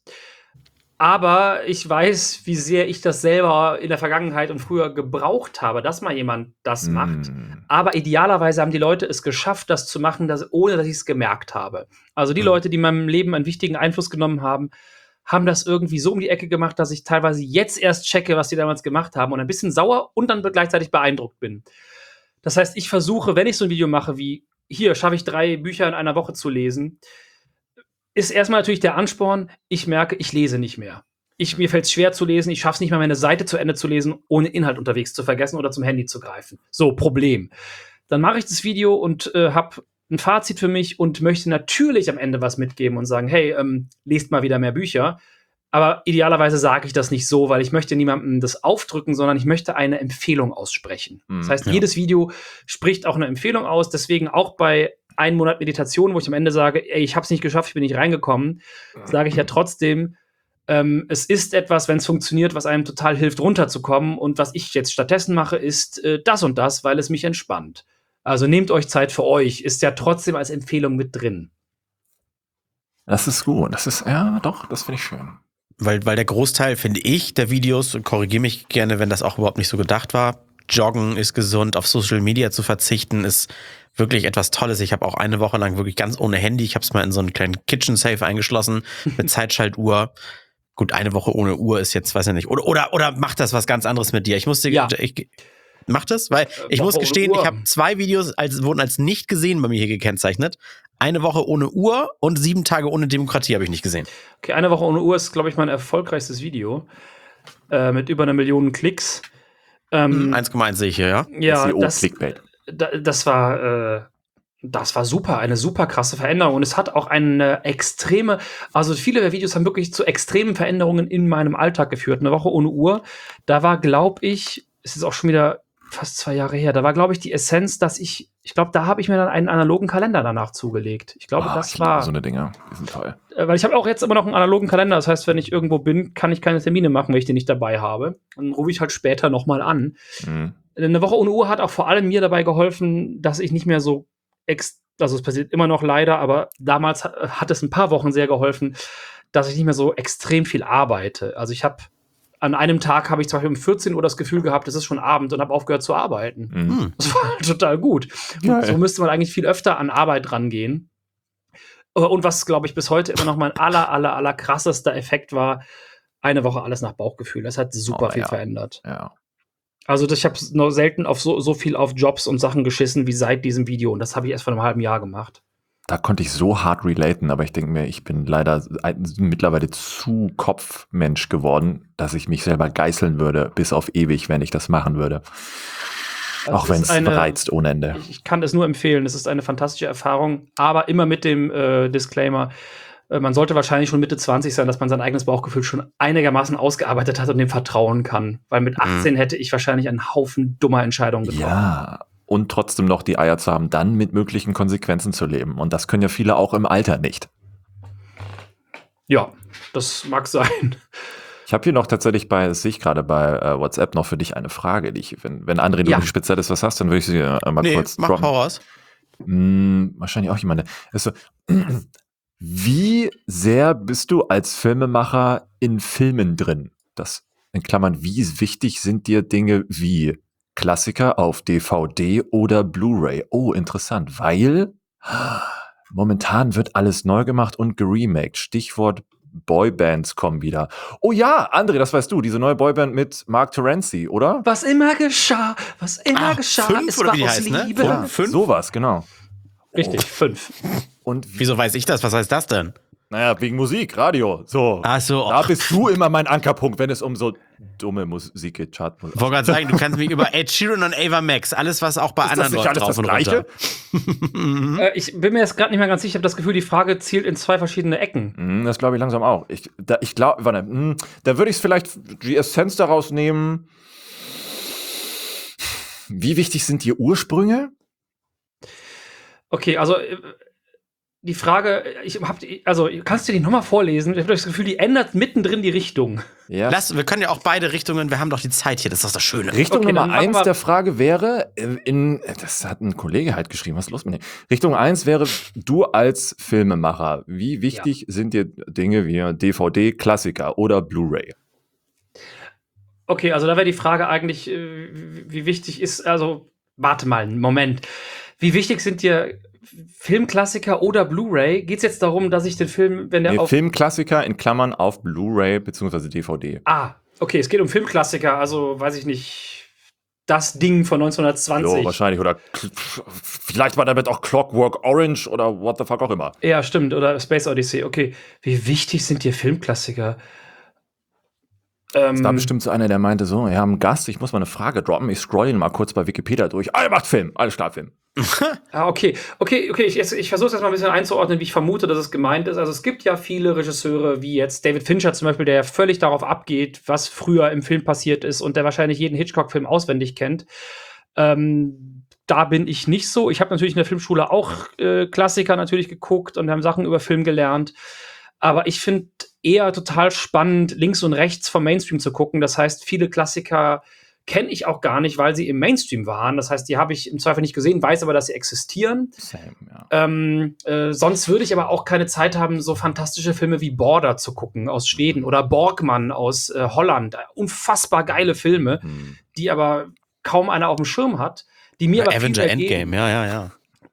Aber ich weiß, wie sehr ich das selber in der Vergangenheit und früher gebraucht habe, dass mal jemand das macht. Aber idealerweise haben die Leute es geschafft, das zu machen, ohne dass ich es gemerkt habe. Also die Leute, die in meinem Leben einen wichtigen Einfluss genommen haben, haben das irgendwie so um die Ecke gemacht, dass ich teilweise jetzt erst checke, was die damals gemacht haben und ein bisschen sauer und dann gleichzeitig beeindruckt bin. Das heißt, ich versuche, wenn ich so ein Video mache wie hier, schaffe ich 3 Bücher in einer Woche zu lesen, ist erstmal natürlich der Ansporn, ich merke, ich lese nicht mehr. Mir fällt es schwer zu lesen, ich schaffe es nicht mal, meine Seite zu Ende zu lesen, ohne Inhalt unterwegs zu vergessen oder zum Handy zu greifen. So, Problem. Dann mache ich das Video und habe ein Fazit für mich und möchte natürlich am Ende was mitgeben und sagen, hey, lest mal wieder mehr Bücher. Aber idealerweise sage ich das nicht so, weil ich möchte niemandem das aufdrücken, sondern ich möchte eine Empfehlung aussprechen. Das heißt, jedes Video spricht auch eine Empfehlung aus, deswegen auch bei 1 Monat Meditation, wo ich am Ende sage, ey, ich habe es nicht geschafft, ich bin nicht reingekommen, sage ich ja trotzdem, es ist etwas, wenn es funktioniert, was einem total hilft, runterzukommen. Und was ich jetzt stattdessen mache, ist das und das, weil es mich entspannt. Also nehmt euch Zeit für euch, ist ja trotzdem als Empfehlung mit drin. Das ist gut. Das finde ich schön. Weil der Großteil, finde ich, der Videos, und korrigiere mich gerne, wenn das auch überhaupt nicht so gedacht war, Joggen ist gesund, auf Social Media zu verzichten, ist wirklich etwas Tolles. Ich habe auch eine Woche lang wirklich ganz ohne Handy, ich habe es mal in so einen kleinen Kitchen Safe eingeschlossen mit Zeitschaltuhr. Gut, eine Woche ohne Uhr ist jetzt, weiß ich nicht. Oder macht das was ganz anderes mit dir? Ich musste, mach das, weil ich muss gestehen, ich habe 2 Videos wurden als nicht gesehen bei mir hier gekennzeichnet. Eine Woche ohne Uhr und 7 Tage ohne Demokratie habe ich nicht gesehen. Okay, eine Woche ohne Uhr ist, glaube ich, mein erfolgreichstes Video mit über 1 Million Klicks. 1,1 sehe ich hier, ja. Ja, Clickbait. Das war super, eine super krasse Veränderung. Und es hat auch eine extreme, also viele der Videos haben wirklich zu extremen Veränderungen in meinem Alltag geführt. Eine Woche ohne Uhr, da war, glaube ich, es ist auch schon wieder fast 2 Jahre her, da war, glaube ich, die Essenz, dass ich glaube, da habe ich mir dann einen analogen Kalender danach zugelegt. Ich glaube, das war so eine Dinger, die sind toll. Weil ich habe auch jetzt immer noch einen analogen Kalender. Das heißt, wenn ich irgendwo bin, kann ich keine Termine machen, wenn ich den nicht dabei habe. Dann rufe ich halt später nochmal an. Eine Woche ohne Uhr hat auch vor allem mir dabei geholfen, dass ich nicht mehr so also es passiert immer noch leider, aber damals hat es ein paar Wochen sehr geholfen, dass ich nicht mehr so extrem viel arbeite. Also an einem Tag habe ich zum Beispiel um 14 Uhr das Gefühl gehabt, es ist schon Abend und habe aufgehört zu arbeiten. Das war halt total gut. So müsste man eigentlich viel öfter an Arbeit rangehen. Und was, glaube ich, bis heute immer noch mein aller krassester Effekt war, eine Woche alles nach Bauchgefühl. Das hat super viel verändert. Ja. Also ich habe noch selten auf so viel auf Jobs und Sachen geschissen wie seit diesem Video. Und das habe ich erst vor einem halben Jahr gemacht. Da konnte ich so hart relaten, aber ich denke mir, ich bin leider mittlerweile zu Kopfmensch geworden, dass ich mich selber geißeln würde, bis auf ewig, wenn ich das machen würde. Also auch wenn es reizt ohne Ende. Ich kann es nur empfehlen. Es ist eine fantastische Erfahrung, aber immer mit dem Disclaimer, man sollte wahrscheinlich schon Mitte 20 sein, dass man sein eigenes Bauchgefühl schon einigermaßen ausgearbeitet hat und dem vertrauen kann. Weil mit 18 hätte ich wahrscheinlich einen Haufen dummer Entscheidungen getroffen. Ja, und trotzdem noch die Eier zu haben, dann mit möglichen Konsequenzen zu leben. Und das können ja viele auch im Alter nicht. Ja, das mag sein. Ich habe hier noch tatsächlich das sehe ich gerade bei WhatsApp noch für dich eine Frage, die ich, wenn André, du spezielles was hast, dann würde ich sie mal kurz droppen. Mach raus. Wahrscheinlich auch jemand. Also, wie sehr bist du als Filmemacher in Filmen drin? Das in Klammern, wie wichtig sind dir Dinge wie Klassiker auf DVD oder Blu-ray? Oh, interessant, weil momentan wird alles neu gemacht und geremaked. Stichwort Boybands kommen wieder. Oh ja, André, das weißt du, diese neue Boyband mit Mark Terenzi, oder? Was immer geschah, es 5, war aus heißt, ne? Liebe. Ja, 5? Sowas, genau. Richtig, 5. Und Wieso weiß ich das? Was heißt das denn? naja, wegen Musik, Radio. So. Ach so. Da bist du immer mein Ankerpunkt, wenn es um so dumme Musik geht, Chartmusik. Ich wollte gerade sagen, du kannst mich über Ed Sheeran und Ava Max, alles, was auch bei anderen nicht läuft, alles drauf das und Gleiche? runter. Ich bin mir jetzt gerade nicht mehr ganz sicher. Ich habe das Gefühl, die Frage zielt in 2 verschiedene Ecken. Das glaube ich langsam auch. Ich glaube, da würde ich vielleicht die Essenz daraus nehmen. Wie wichtig sind die Ursprünge? Okay, also die Frage, kannst du die nochmal vorlesen? Ich habe das Gefühl, die ändert mittendrin die Richtung. Ja. Wir können ja auch beide Richtungen, wir haben doch die Zeit hier, das ist doch das Schöne. Richtung Okay, Nummer dann machen 1 wir- der Frage wäre, das hat ein Kollege halt geschrieben, was ist los mit dem? Richtung 1 wäre, du als Filmemacher, wie wichtig sind dir Dinge wie DVD, Klassiker oder Blu-ray? Okay, also da wäre die Frage eigentlich, wie wichtig ist, also warte mal, einen Moment. Wie wichtig sind dir Filmklassiker oder Blu-ray? Geht es jetzt darum, dass ich den Film, wenn der Nee, auf... Filmklassiker in Klammern auf Blu-ray bzw. DVD. Okay, es geht um Filmklassiker, also weiß ich nicht, das Ding von 1920. So, wahrscheinlich. Oder vielleicht war damit auch Clockwork Orange oder what the fuck auch immer. Ja, stimmt, oder Space Odyssey, okay. Wie wichtig sind dir Filmklassiker? Ist da bestimmt so einer, der meinte so, wir haben einen Gast, ich muss mal eine Frage droppen, ich scroll ihn mal kurz bei Wikipedia durch. Er macht Film, alles klar, Film. Okay. Ich versuche es jetzt mal ein bisschen einzuordnen, wie ich vermute, dass es gemeint ist. Also es gibt ja viele Regisseure, wie jetzt David Fincher zum Beispiel, der völlig darauf abgeht, was früher im Film passiert ist und der wahrscheinlich jeden Hitchcock-Film auswendig kennt. Da bin ich nicht so. Ich habe natürlich in der Filmschule auch Klassiker natürlich geguckt und wir haben Sachen über Film gelernt. Aber ich finde eher total spannend, links und rechts vom Mainstream zu gucken. Das heißt, viele Klassiker kenne ich auch gar nicht, weil sie im Mainstream waren. Das heißt, die habe ich im Zweifel nicht gesehen, weiß aber, dass sie existieren. Same, ja. Sonst würde ich aber auch keine Zeit haben, so fantastische Filme wie Border zu gucken aus Schweden oder Borgmann aus Holland. Unfassbar geile Filme, die aber kaum einer auf dem Schirm hat. Die mir aber viel Avenger mehr Endgame, ja.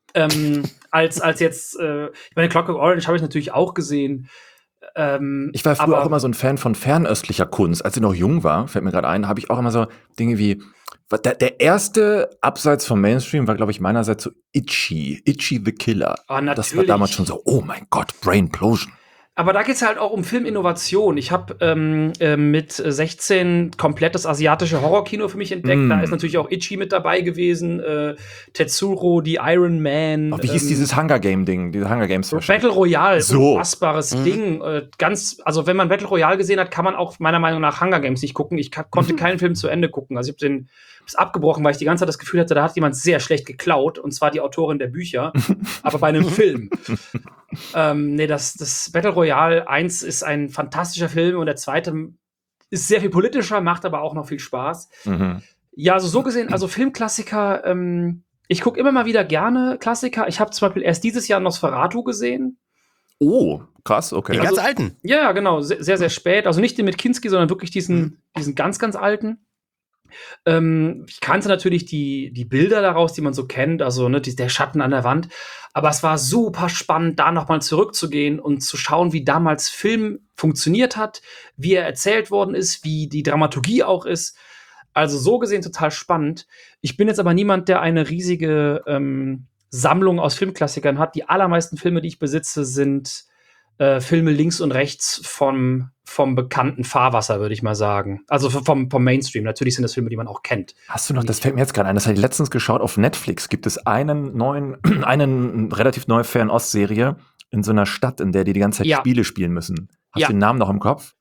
als jetzt, ich meine, Clockwork Orange habe ich natürlich auch gesehen. Ich war früher auch immer so ein Fan von fernöstlicher Kunst. Als ich noch jung war, fällt mir gerade ein, habe ich auch immer so Dinge wie, der erste abseits vom Mainstream war, glaube ich, meinerseits so Itchy the Killer. Natürlich. Das war damals schon so, oh mein Gott, Brainplosion. Aber da geht es halt auch um Filminnovation. Ich habe mit 16 komplett das asiatische Horrorkino für mich entdeckt. Da ist natürlich auch Itchy mit dabei gewesen. Tetsuro, die Iron Man. Wie hieß dieses Hunger Game-Ding, diese Hunger Games? Battle Royale, So. unfassbares Ding. Also wenn man Battle Royale gesehen hat, kann man auch meiner Meinung nach Hunger Games nicht gucken. Ich konnte keinen Film zu Ende gucken. Also ich habe es abgebrochen, weil ich die ganze Zeit das Gefühl hatte, da hat jemand sehr schlecht geklaut. Und zwar die Autorin der Bücher. Aber bei einem Film. Das Battle Royale 1 ist ein fantastischer Film und der zweite ist sehr viel politischer, macht aber auch noch viel Spaß. Ja, also so gesehen, also Filmklassiker, ich gucke immer mal wieder gerne Klassiker. Ich habe zum Beispiel erst dieses Jahr Nosferatu gesehen. Oh, krass, okay. Die ganz alten. Ja, genau, sehr, sehr spät. Also nicht den mit Kinski, sondern wirklich diesen ganz, ganz alten. Ich kannte natürlich die Bilder daraus, die man so kennt, also der Schatten an der Wand. Aber es war super spannend, da nochmal zurückzugehen und zu schauen, wie damals Film funktioniert hat, wie er erzählt worden ist, wie die Dramaturgie auch ist. Also so gesehen total spannend. Ich bin jetzt aber niemand, der eine riesige Sammlung aus Filmklassikern hat. Die allermeisten Filme, die ich besitze, sind Filme links und rechts vom bekannten Fahrwasser, würde ich mal sagen. Also vom Mainstream. Natürlich sind das Filme, die man auch kennt. Hast du noch, das fällt mir jetzt gerade ein, das habe ich letztens geschaut, auf Netflix gibt es eine relativ neue Fernost-Serie in so einer Stadt, in der die ganze Zeit Spiele spielen müssen. Hast du den Namen noch im Kopf?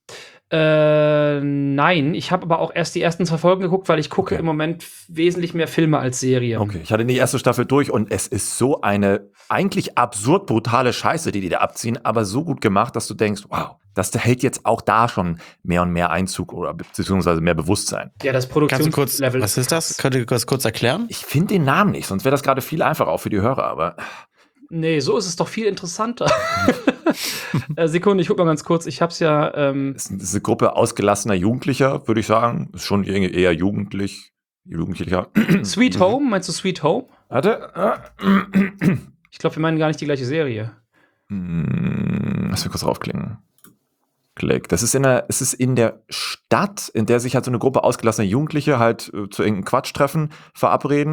Nein, ich habe aber auch erst die ersten 2 Folgen geguckt, weil ich gucke im Moment wesentlich mehr Filme als Serien. Okay, ich hatte die erste Staffel durch und es ist so eine eigentlich absurd brutale Scheiße, die da abziehen, aber so gut gemacht, dass du denkst, wow, das hält jetzt auch da schon mehr und mehr Einzug oder beziehungsweise mehr Bewusstsein. Ja, das Kannst du kurz, Produktionslevel. was ist das? Könnt ihr das kurz erklären? Ich finde den Namen nicht, sonst wäre das gerade viel einfacher auch für die Hörer, aber Nee, so ist es doch viel interessanter. Sekunde, ich guck mal ganz kurz. Ich hab's ja. es ist eine Gruppe ausgelassener Jugendlicher, würde ich sagen. Ist schon eher jugendlicher. Sweet Home, meinst du Sweet Home? Warte. Ich glaube, wir meinen gar nicht die gleiche Serie. Lass mich kurz draufklicken. Klick. Es ist in der Stadt, in der sich halt so eine Gruppe ausgelassener Jugendliche halt zu irgendeinem Quatsch treffen, verabreden.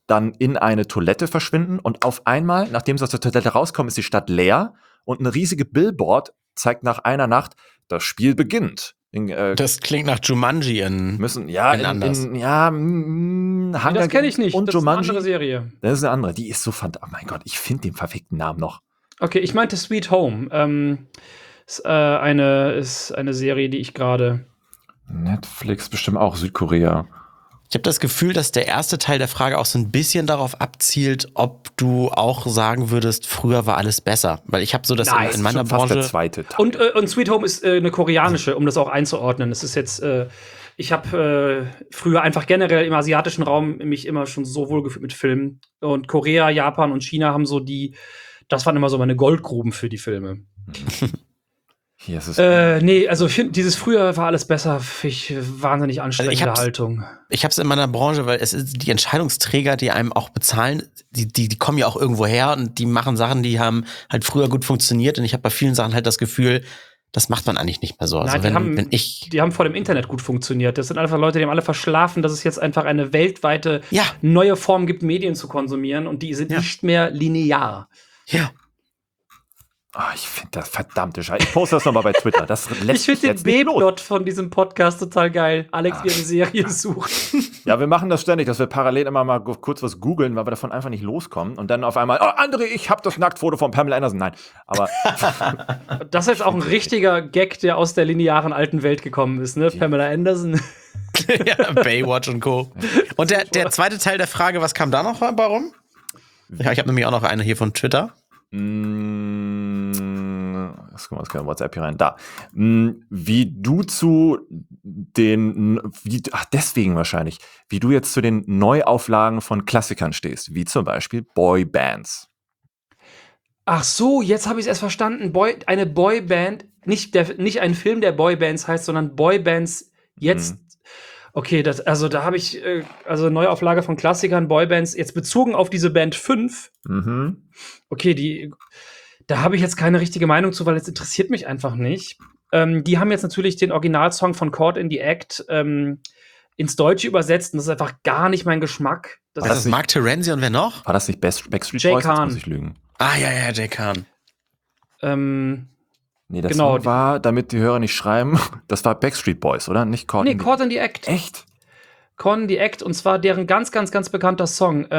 dann in eine Toilette verschwinden und auf einmal, nachdem sie aus der Toilette rauskommen, ist die Stadt leer und eine riesige Billboard zeigt nach einer Nacht, das Spiel beginnt. Das klingt nach Jumanji Müssen, anders. Das kenne ich nicht. Und das ist eine Jumanji. andere Serie. Das ist eine andere. Die ist so fantastisch. Oh mein Gott, ich finde den verfickten Namen noch. Okay, ich meinte Sweet Home. Ist eine Serie, die ich gerade. Netflix, bestimmt auch Südkorea. Ich habe das Gefühl, dass der erste Teil der Frage auch so ein bisschen darauf abzielt, ob du auch sagen würdest, früher war alles besser. Weil ich habe so das Nein, in meiner Fast Branche. der zweite Teil. Und Sweet Home ist eine koreanische, um das auch einzuordnen. Es ist jetzt, ich habe früher einfach generell im asiatischen Raum mich immer schon so wohlgefühlt mit Filmen. Und Korea, Japan und China haben das waren immer so meine Goldgruben für die Filme. Hier ist es. Nee, also ich finde, dieses früher war alles besser, finde ich wahnsinnig anstrengende Haltung. Ich habe es in meiner Branche, weil es ist die Entscheidungsträger, die einem auch bezahlen, die kommen ja auch irgendwo her und die machen Sachen, die haben halt früher gut funktioniert und ich habe bei vielen Sachen halt das Gefühl, das macht man eigentlich nicht mehr so. Also Nein, die haben vor dem Internet gut funktioniert. Das sind einfach Leute, die haben alle verschlafen, dass es jetzt einfach eine weltweite neue Form gibt, Medien zu konsumieren und die sind nicht mehr linear. Ja. Ich finde das verdammte Scheiße. Ich poste das nochmal bei Twitter. Das lässt Ich finde den B-Plot von diesem Podcast total geil. Alex, wie eine Serie sucht. Ja, wir machen das ständig, dass wir parallel immer mal kurz was googeln, weil wir davon einfach nicht loskommen. Und dann auf einmal, André, ich habe das Nacktfoto von Pamela Anderson. Nein, aber das ist jetzt auch ein richtiger Gag, der aus der linearen alten Welt gekommen ist, ne? Pamela Anderson. Ja, Baywatch und Co. Und der zweite Teil der Frage, was kam da noch bei rum? Ja, ich habe nämlich auch noch eine hier von Twitter. Jetzt kommt das WhatsApp hier rein. Da. Wie du zu den, deswegen wahrscheinlich, wie du jetzt zu den Neuauflagen von Klassikern stehst, wie zum Beispiel Boybands. Ach so, jetzt habe ich es erst verstanden. Eine Boyband, nicht ein Film, der Boybands heißt, sondern Boybands jetzt. Okay, da habe ich Neuauflage von Klassikern, Boybands, jetzt bezogen auf diese Band 5. Okay, da habe ich jetzt keine richtige Meinung zu, weil es interessiert mich einfach nicht. Die haben jetzt natürlich den Originalsong von Caught in the Act ins Deutsche übersetzt und das ist einfach gar nicht mein Geschmack. War das Mark Terenzi und wer noch? War das nicht Backstreet Jay Boys? Jetzt Khan. muss ich lügen. Ja, Jay Khan. Nee, das war, damit die Hörer nicht schreiben, das war Backstreet Boys, oder? Nicht Caught in Caught in the Act. Echt? Caught in the Act, und zwar deren ganz, ganz, ganz bekannter Song.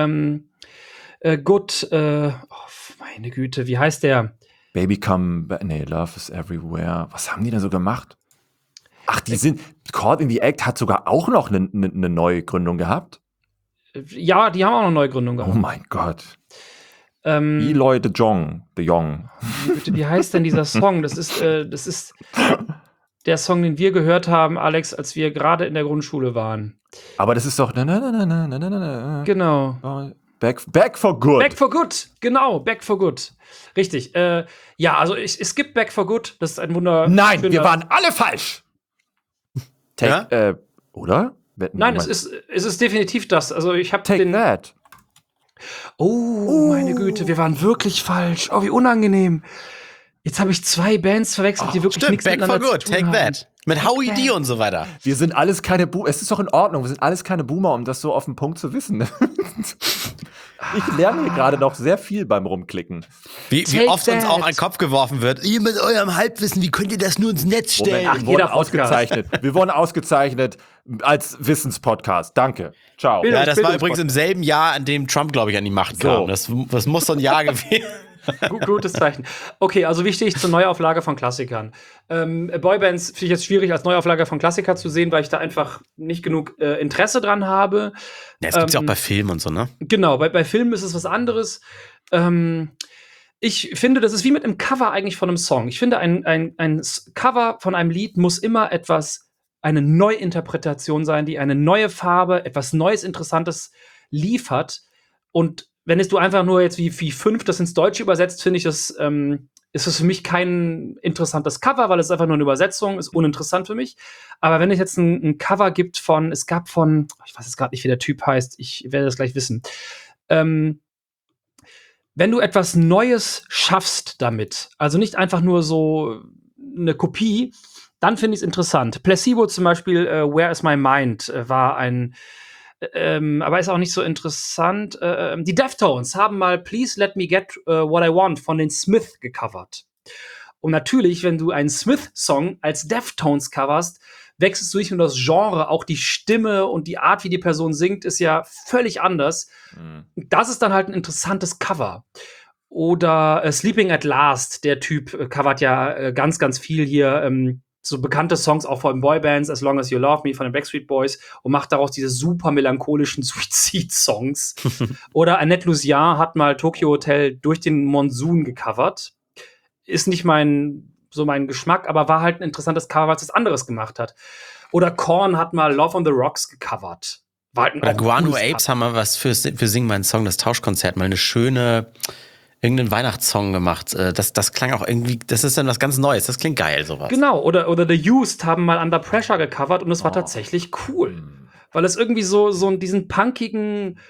Meine Güte, wie heißt der? Baby Come Back, Love is Everywhere. Was haben die denn so gemacht? Ach, Caught in the Act hat sogar auch noch eine Neugründung gehabt? Ja, die haben auch eine Neugründung gehabt. Oh mein Gott. Eloy de Jong. Wie heißt denn dieser Song? Das ist der Song, den wir gehört haben, Alex, als wir gerade in der Grundschule waren. Aber das ist doch Genau. Back for Good. Back for Good, genau, Back for Good. Richtig. Also es gibt Back for Good, das ist ein Wunder. Nein, wir waren alle falsch. Oder? Nein, es ist definitiv das. Also ich habe Take That. Oh, meine Güte, wir waren wirklich falsch. Oh, wie unangenehm. Jetzt habe ich zwei Bands verwechselt, die wirklich nichts miteinander zu tun Take haben. That. Mit Howie D und so weiter. Wir sind alles keine Boomer. Es ist doch in Ordnung. Wir sind alles keine Boomer, um das so auf den Punkt zu wissen. Ich lerne hier gerade noch sehr viel beim Rumklicken. Wie oft uns auch an den Kopf geworfen wird. Ihr mit eurem Halbwissen, wie könnt ihr das nur ins Netz stellen? Wir wurden ausgezeichnet als Wissenspodcast. Danke. Ciao. Ja, das war übrigens im selben Jahr, an dem Trump, glaube ich, an die Macht kam. Das muss so ein Jahr gewesen. Gutes Zeichen. Okay, also wie stehe ich zur Neuauflage von Klassikern? Boybands finde ich jetzt schwierig als Neuauflage von Klassikern zu sehen, weil ich da einfach nicht genug Interesse dran habe. Ja, es gibt ja auch bei Filmen und so, ne? Genau, bei Filmen ist es was anderes. Ich finde, das ist wie mit einem Cover eigentlich von einem Song. Ich finde, ein Cover von einem Lied muss immer eine Neuinterpretation sein, die eine neue Farbe, etwas Neues, Interessantes liefert. Und wenn du einfach nur jetzt wie 5 das ins Deutsche übersetzt, finde ich, ist es für mich kein interessantes Cover, weil es einfach nur eine Übersetzung ist, uninteressant für mich. Aber wenn es jetzt ein Cover gibt ich weiß jetzt gerade nicht, wie der Typ heißt, ich werde das gleich wissen. Wenn du etwas Neues schaffst damit, also nicht einfach nur so eine Kopie, dann finde ich es interessant. Placebo zum Beispiel, Where is My Mind, war ein aber ist auch nicht so interessant. Die Deftones haben mal Please Let Me Get What I Want von den Smith gecovert. Und natürlich, wenn du einen Smith-Song als Deftones coverst, wechselst du nicht nur das Genre, auch die Stimme und die Art, wie die Person singt, ist ja völlig anders. Das ist dann halt ein interessantes Cover. Oder Sleeping at Last, der Typ covert ja ganz, ganz viel hier so bekannte Songs auch von Boybands, As Long As You Love Me von den Backstreet Boys und macht daraus diese super melancholischen Suizid-Songs. Oder Annette Lusian hat mal Tokyo Hotel durch den Monsun gecovert. Ist nicht mein Geschmack, aber war halt ein interessantes Cover, weil es was anderes gemacht hat. Oder Korn hat mal Love on the Rocks gecovert. War halt Oder Guano Apes haben mal was für Sing meinen Song, das Tauschkonzert, mal eine schöne irgendeinen Weihnachtssong gemacht. Das klang auch irgendwie, das ist dann was ganz Neues. Das klingt geil, sowas. Genau, oder The Used haben mal Under Pressure gecovert und es war tatsächlich cool. Weil es irgendwie so diesen punkigen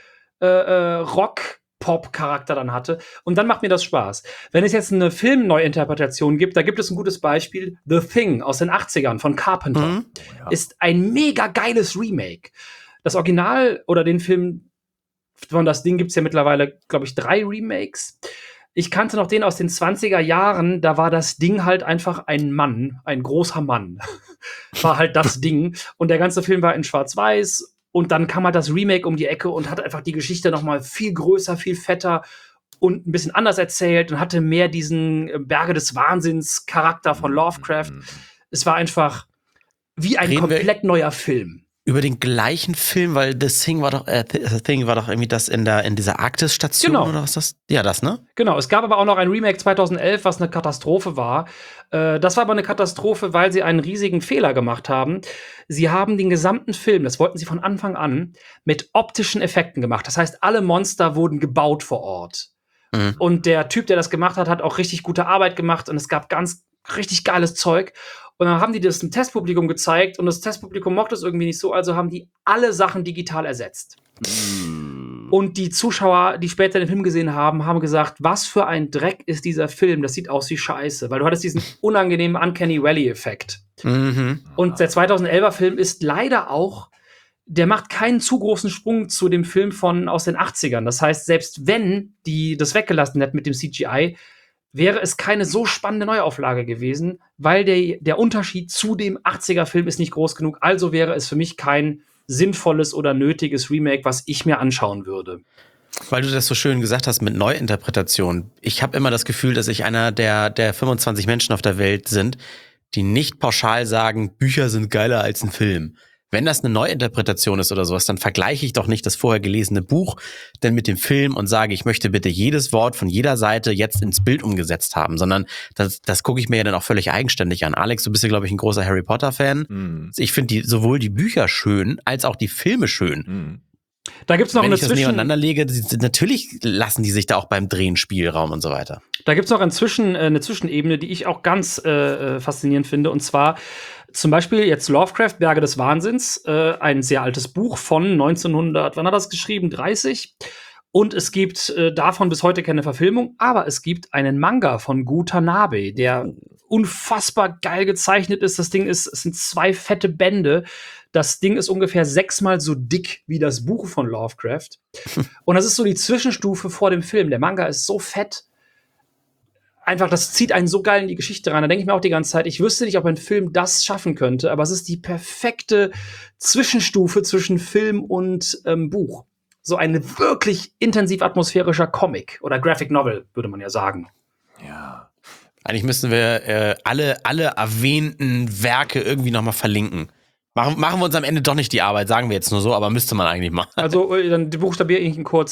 Rock-Pop-Charakter dann hatte. Und dann macht mir das Spaß. Wenn es jetzt eine Filmneuinterpretation gibt, da gibt es ein gutes Beispiel. The Thing aus den 80ern von Carpenter. Ist ein mega geiles Remake. Das Original oder den Film von das Ding gibt's ja mittlerweile, glaube ich, 3 Remakes. Ich kannte noch den aus den 20er Jahren, da war das Ding halt einfach ein Mann, ein großer Mann. War halt das Ding. Und der ganze Film war in Schwarz-Weiß. Und dann kam halt das Remake um die Ecke und hat einfach die Geschichte noch mal viel größer, viel fetter und ein bisschen anders erzählt und hatte mehr diesen Berge des Wahnsinns Charakter von Lovecraft. Es war einfach wie ein komplett neuer Film. Über den gleichen Film, weil The Thing war doch irgendwie das in dieser Arktis-Station oder was das? Ja, das, ne? Genau, es gab aber auch noch ein Remake 2011, was eine Katastrophe war. Das war aber eine Katastrophe, weil sie einen riesigen Fehler gemacht haben. Sie haben den gesamten Film, das wollten sie von Anfang an, mit optischen Effekten gemacht. Das heißt, alle Monster wurden gebaut vor Ort. Und der Typ, der das gemacht hat, hat auch richtig gute Arbeit gemacht und es gab ganz richtig geiles Zeug. Und dann haben die das dem Testpublikum gezeigt und das Testpublikum mochte es irgendwie nicht so, also haben die alle Sachen digital ersetzt. Und die Zuschauer, die später den Film gesehen haben, haben gesagt, was für ein Dreck ist dieser Film, das sieht aus wie Scheiße, weil du hattest diesen unangenehmen Uncanny Valley-Effekt. Und der 2011er Film ist leider auch, der macht keinen zu großen Sprung zu dem Film aus den 80ern. Das heißt, selbst wenn die das weggelassen hätten mit dem CGI, wäre es keine so spannende Neuauflage gewesen, weil der Unterschied zu dem 80er-Film ist nicht groß genug. Also wäre es für mich kein sinnvolles oder nötiges Remake, was ich mir anschauen würde. Weil du das so schön gesagt hast mit Neuinterpretation. Ich habe immer das Gefühl, dass ich einer der 25 Menschen auf der Welt sind, die nicht pauschal sagen, Bücher sind geiler als ein Film. Wenn das eine Neuinterpretation ist oder sowas, dann vergleiche ich doch nicht das vorher gelesene Buch denn mit dem Film und sage, ich möchte bitte jedes Wort von jeder Seite jetzt ins Bild umgesetzt haben, sondern das gucke ich mir ja dann auch völlig eigenständig an. Alex, du bist ja, glaube ich, ein großer Harry Potter-Fan. Ich finde sowohl die Bücher schön, als auch die Filme schön. Da gibt's noch Wenn ich das nebeneinander lege, natürlich lassen die sich da auch beim Drehen Spielraum und so weiter. Da gibt's noch eine Zwischenebene, die ich auch ganz faszinierend finde, und zwar zum Beispiel jetzt Lovecraft, Berge des Wahnsinns, ein sehr altes Buch von 1900, wann hat das geschrieben? 30. Und es gibt davon bis heute keine Verfilmung, aber es gibt einen Manga von Gu Tanabe, der unfassbar geil gezeichnet ist. Es sind 2 fette Bände. Das Ding ist ungefähr 6-mal so dick wie das Buch von Lovecraft. Und das ist so die Zwischenstufe vor dem Film. Der Manga ist so fett. Einfach, das zieht einen so geil in die Geschichte rein. Da denke ich mir auch die ganze Zeit, ich wüsste nicht, ob ein Film das schaffen könnte, aber es ist die perfekte Zwischenstufe zwischen Film und Buch. So ein wirklich intensiv atmosphärischer Comic oder Graphic Novel, würde man ja sagen. Ja. Eigentlich müssen wir alle erwähnten Werke irgendwie nochmal verlinken. Machen wir uns am Ende doch nicht die Arbeit, sagen wir jetzt nur so, aber müsste man eigentlich machen. Also, dann buchstabiere ich ihn kurz.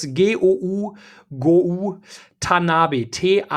Gou Tanabe.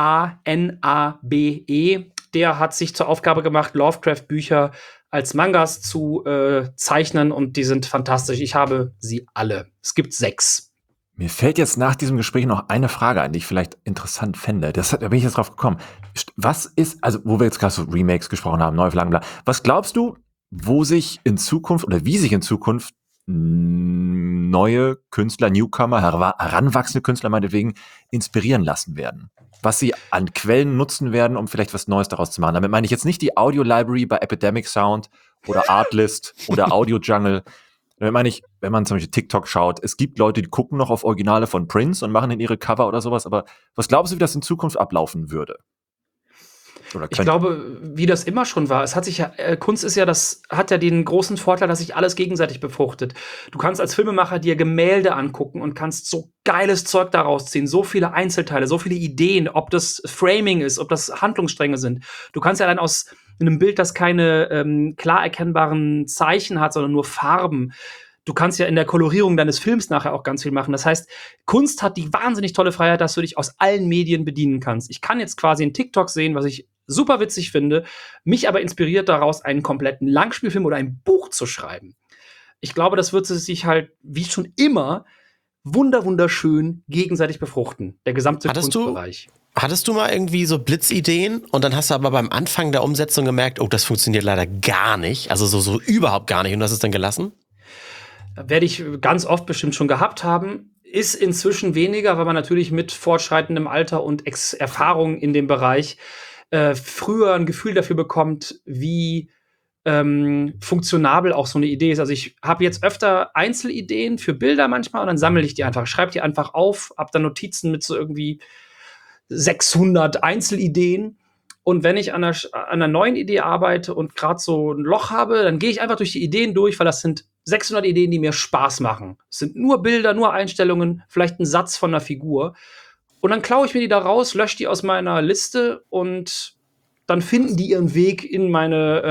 Tanabe. Der hat sich zur Aufgabe gemacht, Lovecraft-Bücher als Mangas zu zeichnen und die sind fantastisch. Ich habe sie alle. Es gibt 6. Mir fällt jetzt nach diesem Gespräch noch eine Frage ein, die ich vielleicht interessant fände. Da bin ich jetzt drauf gekommen. Was ist, also wo wir jetzt gerade so Remakes gesprochen haben, Neuauflagen, bla. Was glaubst du, wo sich in Zukunft oder wie sich in Zukunft neue Künstler, Newcomer, heranwachsende Künstler meinetwegen inspirieren lassen werden? Was sie an Quellen nutzen werden, um vielleicht was Neues daraus zu machen. Damit meine ich jetzt nicht die Audio-Library bei Epidemic Sound oder Artlist oder Audio Jungle, Da meine ich, wenn man zum Beispiel TikTok schaut, es gibt Leute, die gucken noch auf Originale von Prince und machen in ihre Cover oder sowas, aber was glaubst du, wie das in Zukunft ablaufen würde? Oder Ich glaube, wie das immer schon war. Es hat sich ja, Kunst ist ja hat ja den großen Vorteil, dass sich alles gegenseitig befruchtet. Du kannst als Filmemacher dir Gemälde angucken und kannst so geiles Zeug daraus ziehen. So viele Einzelteile, so viele Ideen, ob das Framing ist, ob das Handlungsstränge sind. Du kannst ja dann aus einem Bild, das keine klar erkennbaren Zeichen hat, sondern nur Farben. Du kannst ja in der Kolorierung deines Films nachher auch ganz viel machen. Das heißt, Kunst hat die wahnsinnig tolle Freiheit, dass du dich aus allen Medien bedienen kannst. Ich kann jetzt quasi einen TikTok sehen, was ich super witzig finde, mich aber inspiriert daraus, einen kompletten Langspielfilm oder ein Buch zu schreiben. Ich glaube, das wird sich halt, wie schon immer, wunderschön gegenseitig befruchten. Der gesamte Kunstbereich. Hattest du mal irgendwie so Blitzideen und dann hast du aber beim Anfang der Umsetzung gemerkt, oh, das funktioniert leider gar nicht, also so überhaupt gar nicht, und du hast es dann gelassen? Werde ich ganz oft bestimmt schon gehabt haben. Ist inzwischen weniger, weil man natürlich mit fortschreitendem Alter und Erfahrung in dem Bereich früher ein Gefühl dafür bekommt, wie funktionabel auch so eine Idee ist. Also ich habe jetzt öfter Einzelideen für Bilder manchmal und dann sammle ich die einfach, schreibe die einfach auf, habe dann Notizen mit so irgendwie 600 Einzelideen. Und wenn ich an einer neuen Idee arbeite und gerade so ein Loch habe, dann gehe ich einfach durch die Ideen durch, weil das sind 600 Ideen, die mir Spaß machen. Es sind nur Bilder, nur Einstellungen, vielleicht ein Satz von einer Figur. Und dann klaue ich mir die da raus, lösche die aus meiner Liste und dann finden die ihren Weg in meine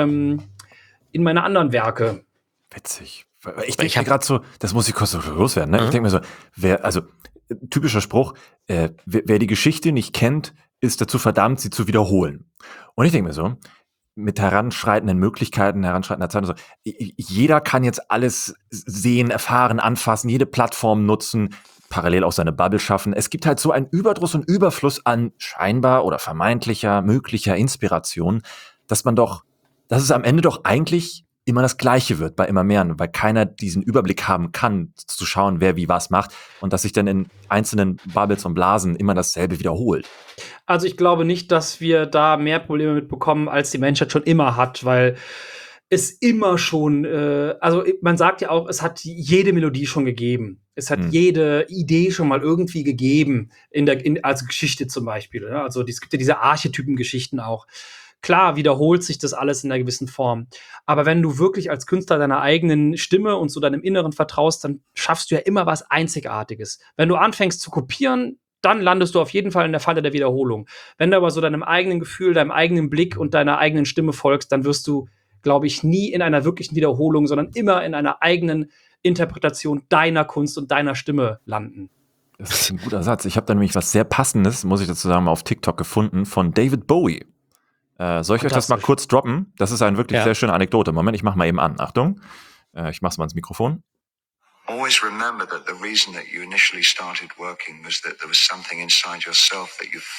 anderen Werke. Witzig. Ich denke gerade so, das muss ich kurz so loswerden. Ne? Ich denke mir so, typischer Spruch, wer die Geschichte nicht kennt, ist dazu verdammt, sie zu wiederholen. Und ich denke mir so, mit heranschreitender Zeit, so, jeder kann jetzt alles sehen, erfahren, anfassen, jede Plattform nutzen, parallel auch seine Bubble schaffen. Es gibt halt so einen Überdruss und Überfluss an scheinbar oder vermeintlicher, möglicher Inspiration, dass es am Ende doch eigentlich immer das Gleiche wird bei immer mehr, weil keiner diesen Überblick haben kann, zu schauen, wer wie was macht und dass sich dann in einzelnen Bubbles und Blasen immer dasselbe wiederholt. Also ich glaube nicht, dass wir da mehr Probleme mit bekommen, als die Menschheit schon immer hat, weil es immer schon, also man sagt ja auch, es hat jede Melodie schon gegeben. Es hat jede Idee schon mal irgendwie gegeben, als Geschichte zum Beispiel. Ja? Also es gibt ja diese Archetypengeschichten auch. Klar wiederholt sich das alles in einer gewissen Form. Aber wenn du wirklich als Künstler deiner eigenen Stimme und so deinem Inneren vertraust, dann schaffst du ja immer was Einzigartiges. Wenn du anfängst zu kopieren, dann landest du auf jeden Fall in der Falle der Wiederholung. Wenn du aber so deinem eigenen Gefühl, deinem eigenen Blick und deiner eigenen Stimme folgst, dann wirst du, glaube ich, nie in einer wirklichen Wiederholung, sondern immer in einer eigenen Interpretation deiner Kunst und deiner Stimme landen. Das ist ein guter Satz. Ich habe da nämlich was sehr Passendes, muss ich dazu sagen, auf TikTok gefunden, von David Bowie. Soll ich euch das mal kurz droppen? Das ist eine wirklich sehr schöne Anekdote. Moment, ich mach mal eben an. Achtung. Ich mach's mal ins Mikrofon. Always remember that the reason that you initially started working was that there was something inside yourself that you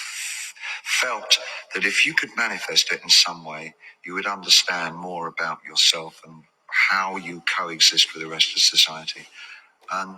felt that if you could manifest it in some way, you would understand more about yourself and how you coexist with the rest of society. And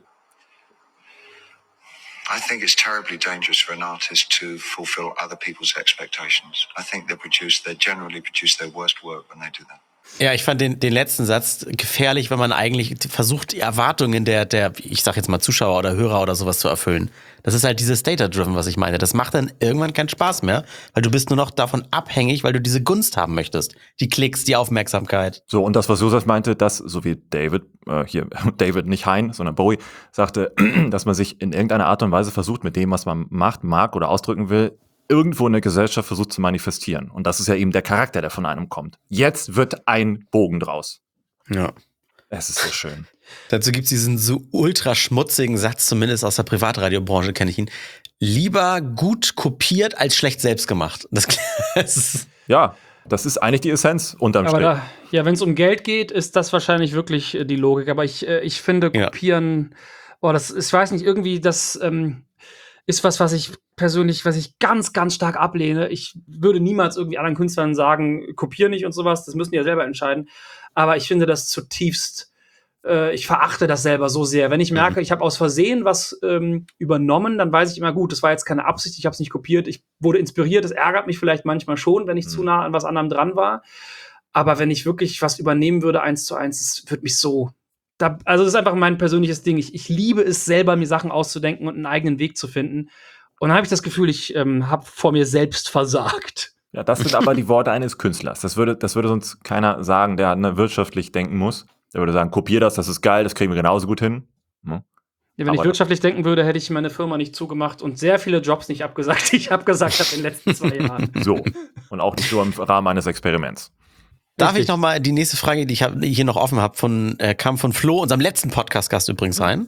I think it's terribly dangerous for an artist to fulfill other people's expectations. I think they generally produce their worst work when they do that. Ja, ich fand den letzten Satz gefährlich, wenn man eigentlich versucht, die Erwartungen der, ich sag jetzt mal Zuschauer oder Hörer oder sowas zu erfüllen. Das ist halt dieses Data-Driven, was ich meine. Das macht dann irgendwann keinen Spaß mehr, weil du bist nur noch davon abhängig, weil du diese Gunst haben möchtest. Die Klicks, die Aufmerksamkeit. So, und das, was Josef meinte, dass, so wie David, David, nicht Hein, sondern Bowie, sagte, dass man sich in irgendeiner Art und Weise versucht, mit dem, was man macht, mag oder ausdrücken will, irgendwo in der Gesellschaft versucht zu manifestieren. Und das ist ja eben der Charakter, der von einem kommt. Jetzt wird ein Bogen draus. Ja. Es ist so schön. Dazu gibt's diesen so ultra schmutzigen Satz, zumindest aus der Privatradiobranche kenne ich ihn. Lieber gut kopiert als schlecht selbst gemacht. Ja, das ist eigentlich die Essenz unterm Strich. Aber wenn es um Geld geht, ist das wahrscheinlich wirklich die Logik. Aber ich finde, kopieren, ich weiß nicht, irgendwie das ist was ich persönlich, ganz, ganz stark ablehne. Ich würde niemals irgendwie anderen Künstlern sagen, kopier nicht und sowas, das müssen die ja selber entscheiden. Aber ich finde das zutiefst, ich verachte das selber so sehr. Wenn ich merke, ich habe aus Versehen was übernommen, dann weiß ich immer, gut, das war jetzt keine Absicht, ich habe es nicht kopiert, ich wurde inspiriert, das ärgert mich vielleicht manchmal schon, wenn ich zu nah an was anderem dran war. Aber wenn ich wirklich was übernehmen würde, 1:1, das würde mich so, also das ist einfach mein persönliches Ding. Ich liebe es selber, mir Sachen auszudenken und einen eigenen Weg zu finden. Und dann habe ich das Gefühl, ich habe vor mir selbst versagt. Ja, das sind aber die Worte eines Künstlers. Das würde sonst keiner sagen, der wirtschaftlich denken muss. Der würde sagen, kopier das ist geil, das kriegen wir genauso gut hin. Hm? Ja, wenn ich wirtschaftlich denken würde, hätte ich meine Firma nicht zugemacht und sehr viele Jobs nicht abgesagt, die ich abgesagt habe in den letzten 2 Jahren. So. Und auch nicht nur im Rahmen eines Experiments. Darf ich noch mal die nächste Frage, die ich hier noch offen habe, kam von Flo, unserem letzten Podcast-Gast übrigens rein.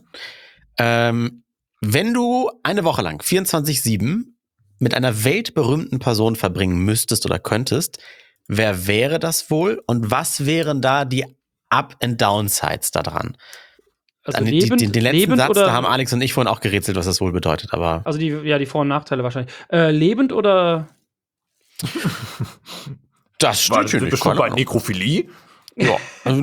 Wenn du eine Woche lang 24/7 mit einer weltberühmten Person verbringen müsstest oder könntest, wer wäre das wohl und was wären da die Up- and Downsides da dran? Also den letzten Satz, da haben Alex und ich vorhin auch gerätselt, was das wohl bedeutet, aber. Also die Vor- und Nachteile wahrscheinlich. Lebend oder? Das steht Sind wir schon bei Nekrophilie? Ja.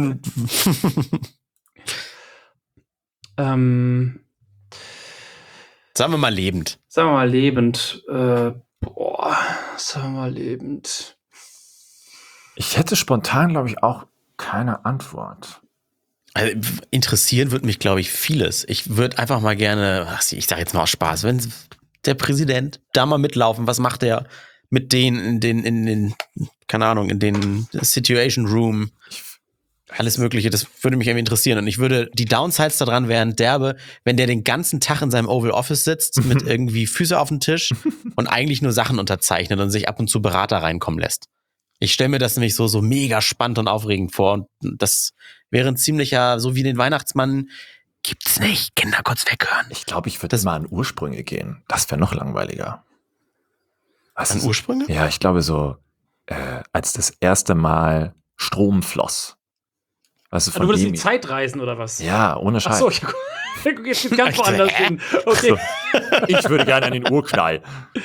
Sagen wir mal lebend. Sagen wir mal lebend. Sagen wir mal lebend. Ich hätte spontan, glaube ich, auch keine Antwort. Also, interessieren würde mich, glaube ich, vieles. Ich würde einfach mal gerne, ich sage jetzt mal aus Spaß, wenn der Präsident da mal mitlaufen, was macht er mit denen in den keine Ahnung, in den Situation Room, alles Mögliche, das würde mich irgendwie interessieren. Und ich würde, die Downsides daran wären derbe, wenn der den ganzen Tag in seinem Oval Office sitzt, mit irgendwie Füße auf dem Tisch und eigentlich nur Sachen unterzeichnet und sich ab und zu Berater reinkommen lässt. Ich stelle mir das nämlich so mega spannend und aufregend vor. Und das wäre ein ziemlicher, so wie den Weihnachtsmann, gibt's nicht, Kinder kurz weghören. Ich glaube, ich würde mal an Ursprünge gehen. Das wäre noch langweiliger. An Ursprünge? Ja, ich glaube so, als das erste Mal Strom floss. Weißt du, Du würdest in die Zeit reisen, oder was? Ja, ohne Scheiß. Achso, ich gucke jetzt ganz woanders hin. Okay. Ich würde gerne an den Urknall.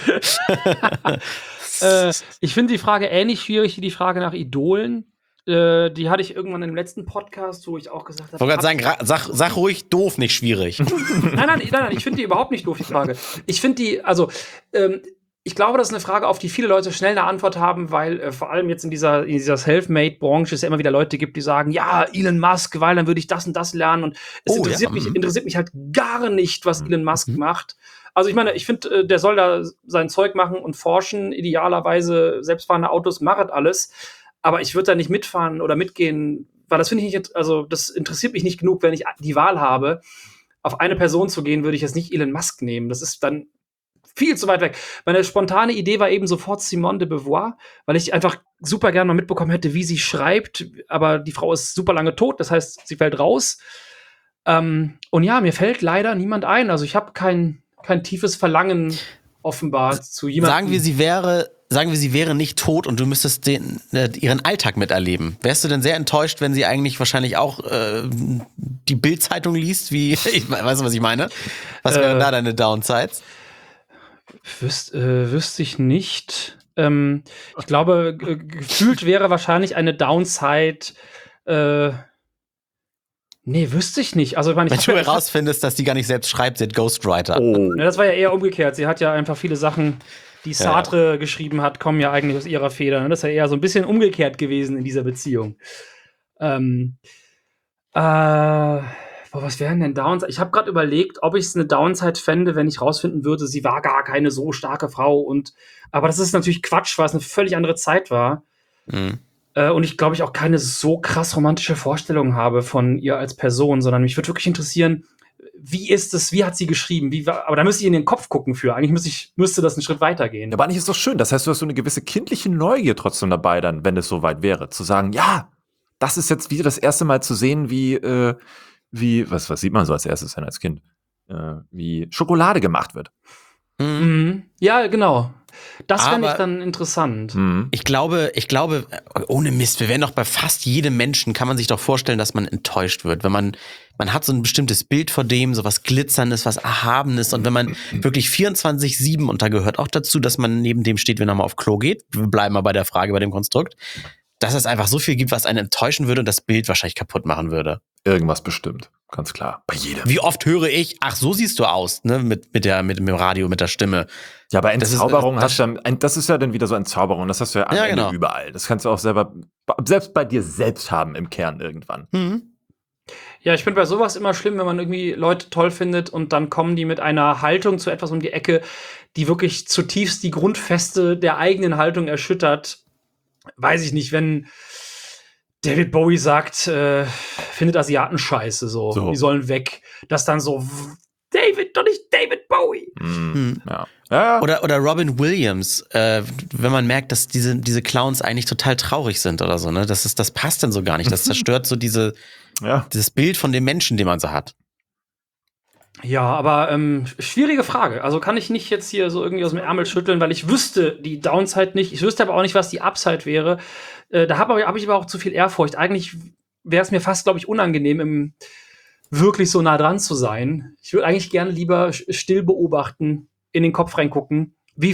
Ich finde die Frage ähnlich schwierig wie die Frage nach Idolen. Die hatte ich irgendwann im letzten Podcast, wo ich auch gesagt habe. Ich wollte gerade sagen, sag ruhig doof, nicht schwierig. Nein, ich finde die überhaupt nicht doof, die Frage. Ich finde die, ich glaube, das ist eine Frage, auf die viele Leute schnell eine Antwort haben, weil vor allem jetzt in dieser Self-Made-Branche es ja immer wieder Leute gibt, die sagen, ja, Elon Musk, weil dann würde ich das und das lernen. Und es interessiert mich halt gar nicht, was Elon Musk macht. Also ich meine, ich finde, der soll da sein Zeug machen und forschen, idealerweise selbstfahrende Autos, macht alles. Aber ich würde da nicht mitfahren oder mitgehen, weil das finde ich nicht, also das interessiert mich nicht genug, wenn ich die Wahl habe, auf eine Person zu gehen, würde ich jetzt nicht Elon Musk nehmen. Das ist dann viel zu weit weg. Meine spontane Idee war eben sofort Simone de Beauvoir, weil ich einfach super gerne mal mitbekommen hätte, wie sie schreibt. Aber die Frau ist super lange tot, das heißt, sie fällt raus. Und ja, mir fällt leider niemand ein. Also ich habe kein tiefes Verlangen offenbar zu jemandem. Sagen wir, sie wäre nicht tot und du müsstest ihren Alltag miterleben. Wärst du denn sehr enttäuscht, wenn sie eigentlich wahrscheinlich auch die Bild-Zeitung liest? Weißt du, was ich meine? Was wären da deine Downsides? Wüsste ich nicht. Ich glaube, gefühlt wäre wahrscheinlich eine Downside. Nee, wüsste ich nicht. Also, wenn du herausfindest, dass die gar nicht selbst schreibt, sie hat Ghostwriter. Oh. Ja, das war ja eher umgekehrt. Sie hat ja einfach viele Sachen, die Sartre geschrieben hat, kommen ja eigentlich aus ihrer Feder. Das ist ja eher so ein bisschen umgekehrt gewesen in dieser Beziehung. Was wären denn Downsides? Ich habe gerade überlegt, ob ich es eine Downside fände, wenn ich rausfinden würde, sie war gar keine so starke Frau. Aber das ist natürlich Quatsch, weil es eine völlig andere Zeit war. Mhm. Und ich glaube, ich auch keine so krass romantische Vorstellung habe von ihr als Person, sondern mich würde wirklich interessieren, wie ist es, wie hat sie geschrieben? Aber da müsste ich in den Kopf gucken für. Eigentlich müsste das einen Schritt weitergehen. Aber eigentlich ist doch schön. Das heißt, du hast so eine gewisse kindliche Neugier trotzdem dabei, dann, wenn es soweit wäre. Zu sagen, ja, das ist jetzt wieder das erste Mal zu sehen, wie was sieht man so als erstes denn als Kind? Wie Schokolade gemacht wird. Mhm. Ja, genau. Das fände ich dann interessant. Ich glaube, ohne Mist, wir werden doch bei fast jedem Menschen, kann man sich doch vorstellen, dass man enttäuscht wird. Wenn man hat so ein bestimmtes Bild vor dem, so was Glitzerndes, was Erhabenes. Und wenn man wirklich 24/7, und da gehört auch dazu, dass man neben dem steht, wenn er mal auf Klo geht, wir bleiben mal bei der Frage, bei dem Konstrukt, dass es einfach so viel gibt, was einen enttäuschen würde und das Bild wahrscheinlich kaputt machen würde. Irgendwas bestimmt, ganz klar. Bei jedem. Wie oft höre ich, ach, so siehst du aus, ne, mit dem Radio, mit der Stimme. Ja, bei Entzauberung das ist ja dann wieder so Entzauberung, das hast du ja am Ende überall. Das kannst du auch selbst bei dir selbst haben im Kern irgendwann. Mhm. Ja, ich finde bei sowas immer schlimm, wenn man irgendwie Leute toll findet und dann kommen die mit einer Haltung zu etwas um die Ecke, die wirklich zutiefst die Grundfeste der eigenen Haltung erschüttert. Weiß ich nicht, wenn David Bowie sagt, findet Asiaten scheiße, so. Die sollen weg. Das dann so, David, doch nicht David Bowie. Ja. Oder Robin Williams, wenn man merkt, dass diese Clowns eigentlich total traurig sind oder so, ne? Das passt dann so gar nicht. Das zerstört so dieses Bild von dem Menschen, den man so hat. Ja, aber schwierige Frage. Also kann ich nicht jetzt hier so irgendwie aus dem Ärmel schütteln, weil ich wüsste die Downside nicht. Ich wüsste aber auch nicht, was die Upside wäre. Da hab ich aber auch zu viel Ehrfurcht. Eigentlich wäre es mir fast, glaube ich, unangenehm, wirklich so nah dran zu sein. Ich würde eigentlich gerne lieber still beobachten, in den Kopf reingucken.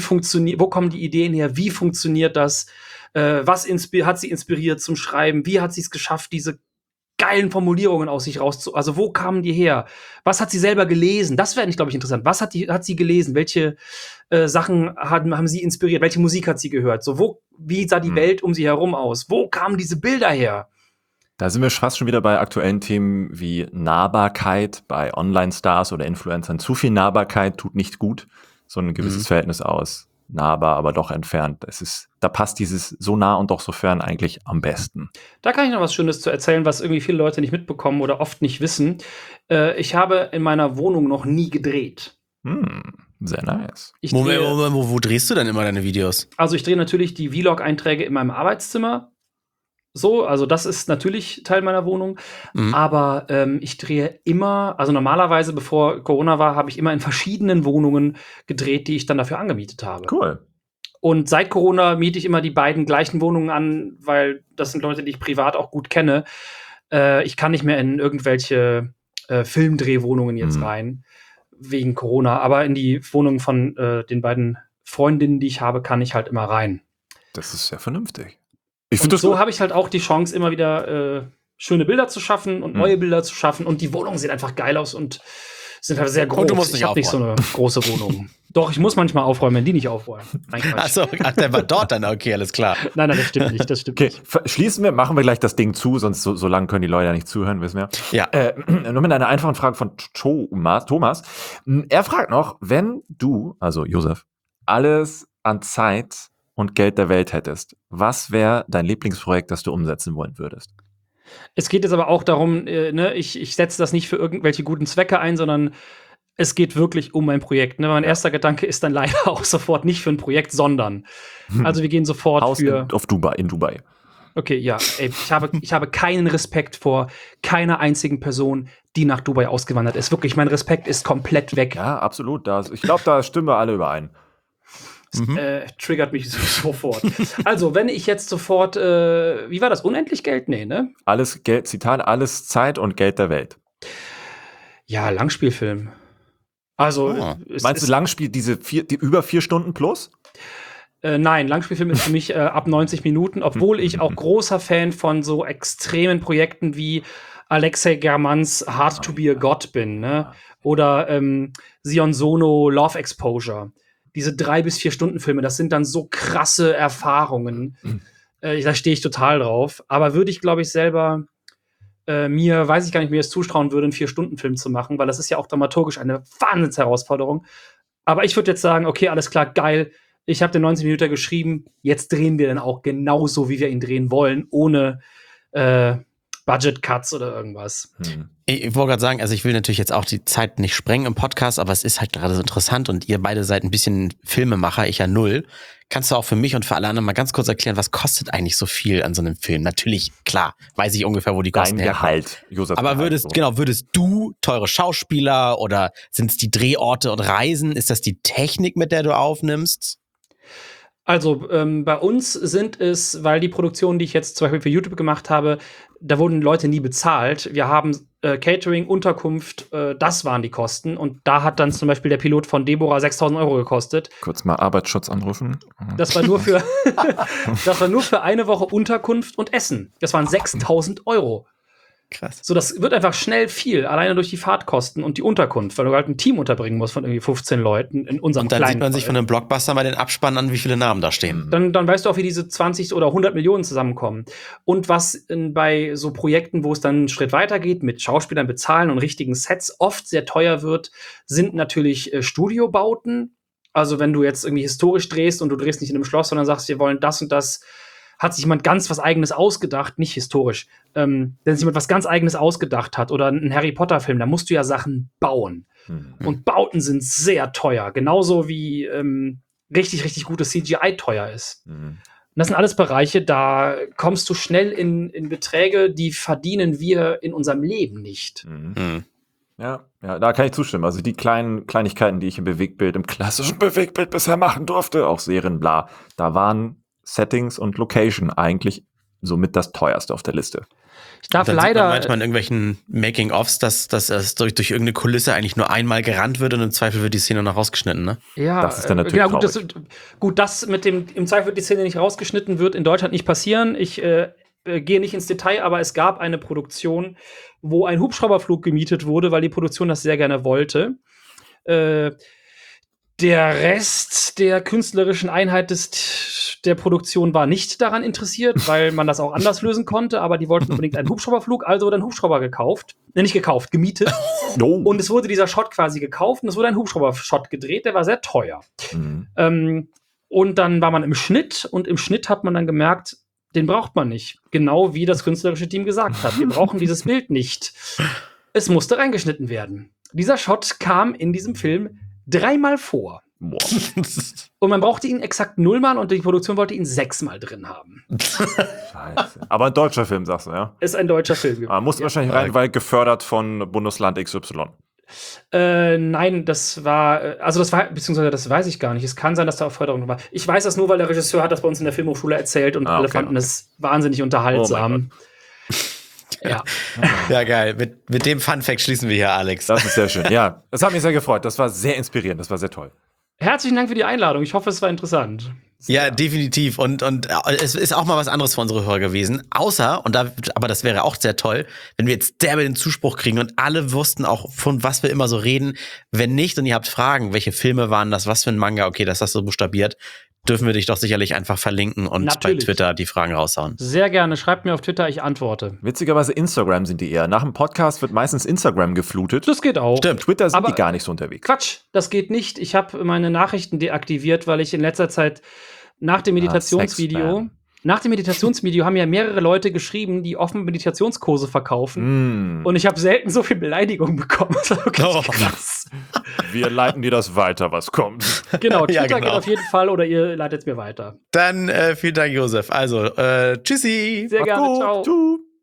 Wo kommen die Ideen her? Wie funktioniert das? Was hat sie inspiriert zum Schreiben? Wie hat sie es geschafft, diese geilen Formulierungen aus sich also wo kamen die her? Was hat sie selber gelesen? Das wäre nicht, glaube ich, interessant. Was hat sie gelesen? Welche Sachen haben sie inspiriert? Welche Musik hat sie gehört? So, wie sah die Welt um sie herum aus? Wo kamen diese Bilder her? Da sind wir fast schon wieder bei aktuellen Themen wie Nahbarkeit bei Online-Stars oder Influencern. Zu viel Nahbarkeit tut nicht gut. So ein gewisses Verhältnis aus nahbar, aber doch entfernt. Da passt dieses so nah und doch so fern eigentlich am besten. Da kann ich noch was Schönes zu erzählen, was irgendwie viele Leute nicht mitbekommen oder oft nicht wissen. Ich habe in meiner Wohnung noch nie gedreht. Sehr nice. Wo drehst du denn immer deine Videos? Also ich drehe natürlich die Vlog-Einträge in meinem Arbeitszimmer. So, also das ist natürlich Teil meiner Wohnung. Aber ich drehe immer, also normalerweise, bevor Corona war, habe ich immer in verschiedenen Wohnungen gedreht, die ich dann dafür angemietet habe. Cool. Und seit Corona miete ich immer die beiden gleichen Wohnungen an, weil das sind Leute, die ich privat auch gut kenne. Ich kann nicht mehr in irgendwelche Filmdrehwohnungen jetzt rein, wegen Corona. Aber in die Wohnungen von den beiden Freundinnen, die ich habe, kann ich halt immer rein. Das ist sehr vernünftig. Und so habe ich halt auch die Chance, immer wieder schöne Bilder zu schaffen und neue Bilder zu schaffen. Und die Wohnungen sehen einfach geil aus und sind halt sehr groß. Und du musst nicht ich habe nicht so eine große Wohnung. Doch, ich muss manchmal aufräumen, wenn die nicht aufräumen. Achso, der war dort dann, okay, alles klar. Nein, das stimmt nicht, Okay, machen wir gleich das Ding zu, sonst so lange können die Leute ja nicht zuhören, wissen wir. Ja. Nur mit einer einfachen Frage von Thomas. Er fragt noch, wenn du, also Josef, alles an Zeit und Geld der Welt hättest, was wäre dein Lieblingsprojekt, das du umsetzen wollen würdest? Es geht jetzt aber auch darum, ich setze das nicht für irgendwelche guten Zwecke ein, sondern es geht wirklich um ein Projekt. Ne? Mein erster Gedanke ist dann leider auch sofort nicht für ein Projekt, sondern also wir gehen sofort Haus in Dubai. Okay, ja. Ey, ich habe keinen Respekt vor keiner einzigen Person, die nach Dubai ausgewandert ist. Wirklich, mein Respekt ist komplett weg. Ja, absolut. Ich glaube, da stimmen wir alle überein. Triggert mich sofort. Also, wenn ich jetzt sofort, wie war das, unendlich Geld? Nee, ne? Alles Geld, Zitat, alles Zeit und Geld der Welt. Ja, Langspielfilm. Also, meinst du Langspiel, die über 4 Stunden plus? Nein, Langspielfilm ist für mich ab 90 Minuten, obwohl ich auch großer Fan von so extremen Projekten wie Alexei Germans Hard to be a God bin, ne? Oder Sion Sono Love Exposure. Diese 3 bis 4 Stunden Filme, das sind dann so krasse Erfahrungen. Da stehe ich total drauf. Aber würde ich, glaube ich, selber weiß ich gar nicht, mir es zutrauen würde, einen 4-Stunden-Film zu machen, weil das ist ja auch dramaturgisch eine Wahnsinnsherausforderung. Aber ich würde jetzt sagen, okay, alles klar, geil. Ich habe den 90 Minuten geschrieben. Jetzt drehen wir dann auch genauso, wie wir ihn drehen wollen, ohne Budget-Cuts oder irgendwas. Ich wollte gerade sagen, also ich will natürlich jetzt auch die Zeit nicht sprengen im Podcast, aber es ist halt gerade so interessant und ihr beide seid ein bisschen Filmemacher, ich ja null. Kannst du auch für mich und für alle anderen mal ganz kurz erklären, was kostet eigentlich so viel an so einem Film? Natürlich, klar, weiß ich ungefähr, wo die Kosten herkommen. Gehalt, Josef. Aber würdest du teure Schauspieler oder sind es die Drehorte und Reisen? Ist das die Technik, mit der du aufnimmst? Also bei uns sind es, weil die Produktionen, die ich jetzt zum Beispiel für YouTube gemacht habe, da wurden Leute nie bezahlt. Wir haben Catering, Unterkunft, das waren die Kosten. Und da hat dann zum Beispiel der Pilot von Deborah 6.000 Euro gekostet. Kurz mal Arbeitsschutz anrufen. Das war nur für eine Woche Unterkunft und Essen. Das waren 6.000 Euro. Krass. So, das wird einfach schnell viel, alleine durch die Fahrtkosten und die Unterkunft, weil du halt ein Team unterbringen musst von irgendwie 15 Leuten in unserem Und dann kleinen sieht man sich von Fall. einem Blockbuster mal den Abspann an, wie viele Namen da stehen. Dann weißt du auch, wie diese 20 oder 100 Millionen zusammenkommen. Und was bei so Projekten, wo es dann einen Schritt weitergeht, mit Schauspielern bezahlen und richtigen Sets oft sehr teuer wird, sind natürlich Studiobauten. Also wenn du jetzt irgendwie historisch drehst und du drehst nicht in einem Schloss, sondern sagst, wir wollen das und das, hat sich jemand ganz was Eigenes ausgedacht, nicht historisch, wenn sich jemand was ganz Eigenes ausgedacht hat oder ein Harry Potter-Film, da musst du ja Sachen bauen. Und Bauten sind sehr teuer, genauso wie richtig, richtig gutes CGI teuer ist. Und das sind alles Bereiche, da kommst du schnell in Beträge, die verdienen wir in unserem Leben nicht. Ja, da kann ich zustimmen. Also die kleinen Kleinigkeiten, die ich im klassischen Bewegtbild bisher machen durfte, auch Serien, bla, da waren Settings und Location eigentlich somit das teuerste auf der Liste. Ich darf Dann sieht man leider manchmal in irgendwelchen Making-ofs, dass es durch irgendeine Kulisse eigentlich nur einmal gerannt wird und im Zweifel wird die Szene noch rausgeschnitten, ne? Ja, Das ist dann natürlich gut, das mit dem, im Zweifel wird die Szene nicht rausgeschnitten, wird in Deutschland nicht passieren. Ich gehe nicht ins Detail, aber es gab eine Produktion, wo ein Hubschrauberflug gemietet wurde, weil die Produktion das sehr gerne wollte. Der Rest der künstlerischen Einheit der Produktion war nicht daran interessiert, weil man das auch anders lösen konnte, aber die wollten unbedingt einen Hubschrauberflug, also wurde ein Hubschrauber gekauft. Nicht gekauft, gemietet. Und es wurde dieser Shot quasi gekauft und es wurde ein Hubschrauber-Shot gedreht, der war sehr teuer. Und dann war man im Schnitt und im Schnitt hat man dann gemerkt, den braucht man nicht. Genau wie das künstlerische Team gesagt hat. Wir brauchen dieses Bild nicht. Es musste reingeschnitten werden. Dieser Shot kam in diesem Film 3-mal vor. Boah. Und man brauchte ihn exakt 0-mal und die Produktion wollte ihn 6-mal drin haben. Scheiße. Aber ein deutscher Film, sagst du, ja? Ist ein deutscher Film. Aber musste wahrscheinlich rein, weil gefördert von Bundesland XY. Nein, das war, beziehungsweise das weiß ich gar nicht. Es kann sein, dass da auch Förderung war. Ich weiß das nur, weil der Regisseur hat das bei uns in der Filmhochschule erzählt und alle fanden es wahnsinnig unterhaltsam. Ja. Ja, geil. Mit dem Fun-Fact schließen wir hier, Alex. Das ist sehr schön. Ja, das hat mich sehr gefreut. Das war sehr inspirierend. Das war sehr toll. Herzlichen Dank für die Einladung. Ich hoffe, es war interessant. Ja, definitiv. Und es ist auch mal was anderes für unsere Hörer gewesen. Aber das wäre auch sehr toll, wenn wir jetzt derbe den Zuspruch kriegen und alle wussten auch, von was wir immer so reden. Wenn nicht und ihr habt Fragen, welche Filme waren das, was für ein Manga, okay, das hast du buchstabiert, dürfen wir dich doch sicherlich einfach verlinken und Natürlich. bei Twitter die Fragen raushauen. Sehr gerne. Schreibt mir auf Twitter, ich antworte. Witzigerweise Instagram sind die eher. Nach dem Podcast wird meistens Instagram geflutet. Das geht auch. Stimmt. Twitter sind Aber die gar nicht so unterwegs. Quatsch, das geht nicht. Ich habe meine Nachrichten deaktiviert, weil ich in letzter Zeit nach dem Meditationsvideo haben ja mehrere Leute geschrieben, die offen Meditationskurse verkaufen. Und ich habe selten so viel Beleidigung bekommen. Das war wirklich krass. Wir leiten dir das weiter, was kommt. Genau, Twitter Ja, genau. geht auf jeden Fall oder ihr leitet es mir weiter. Dann vielen Dank, Josef. Also, tschüssi. Sehr gerne, Gut. ciao. Tschüss.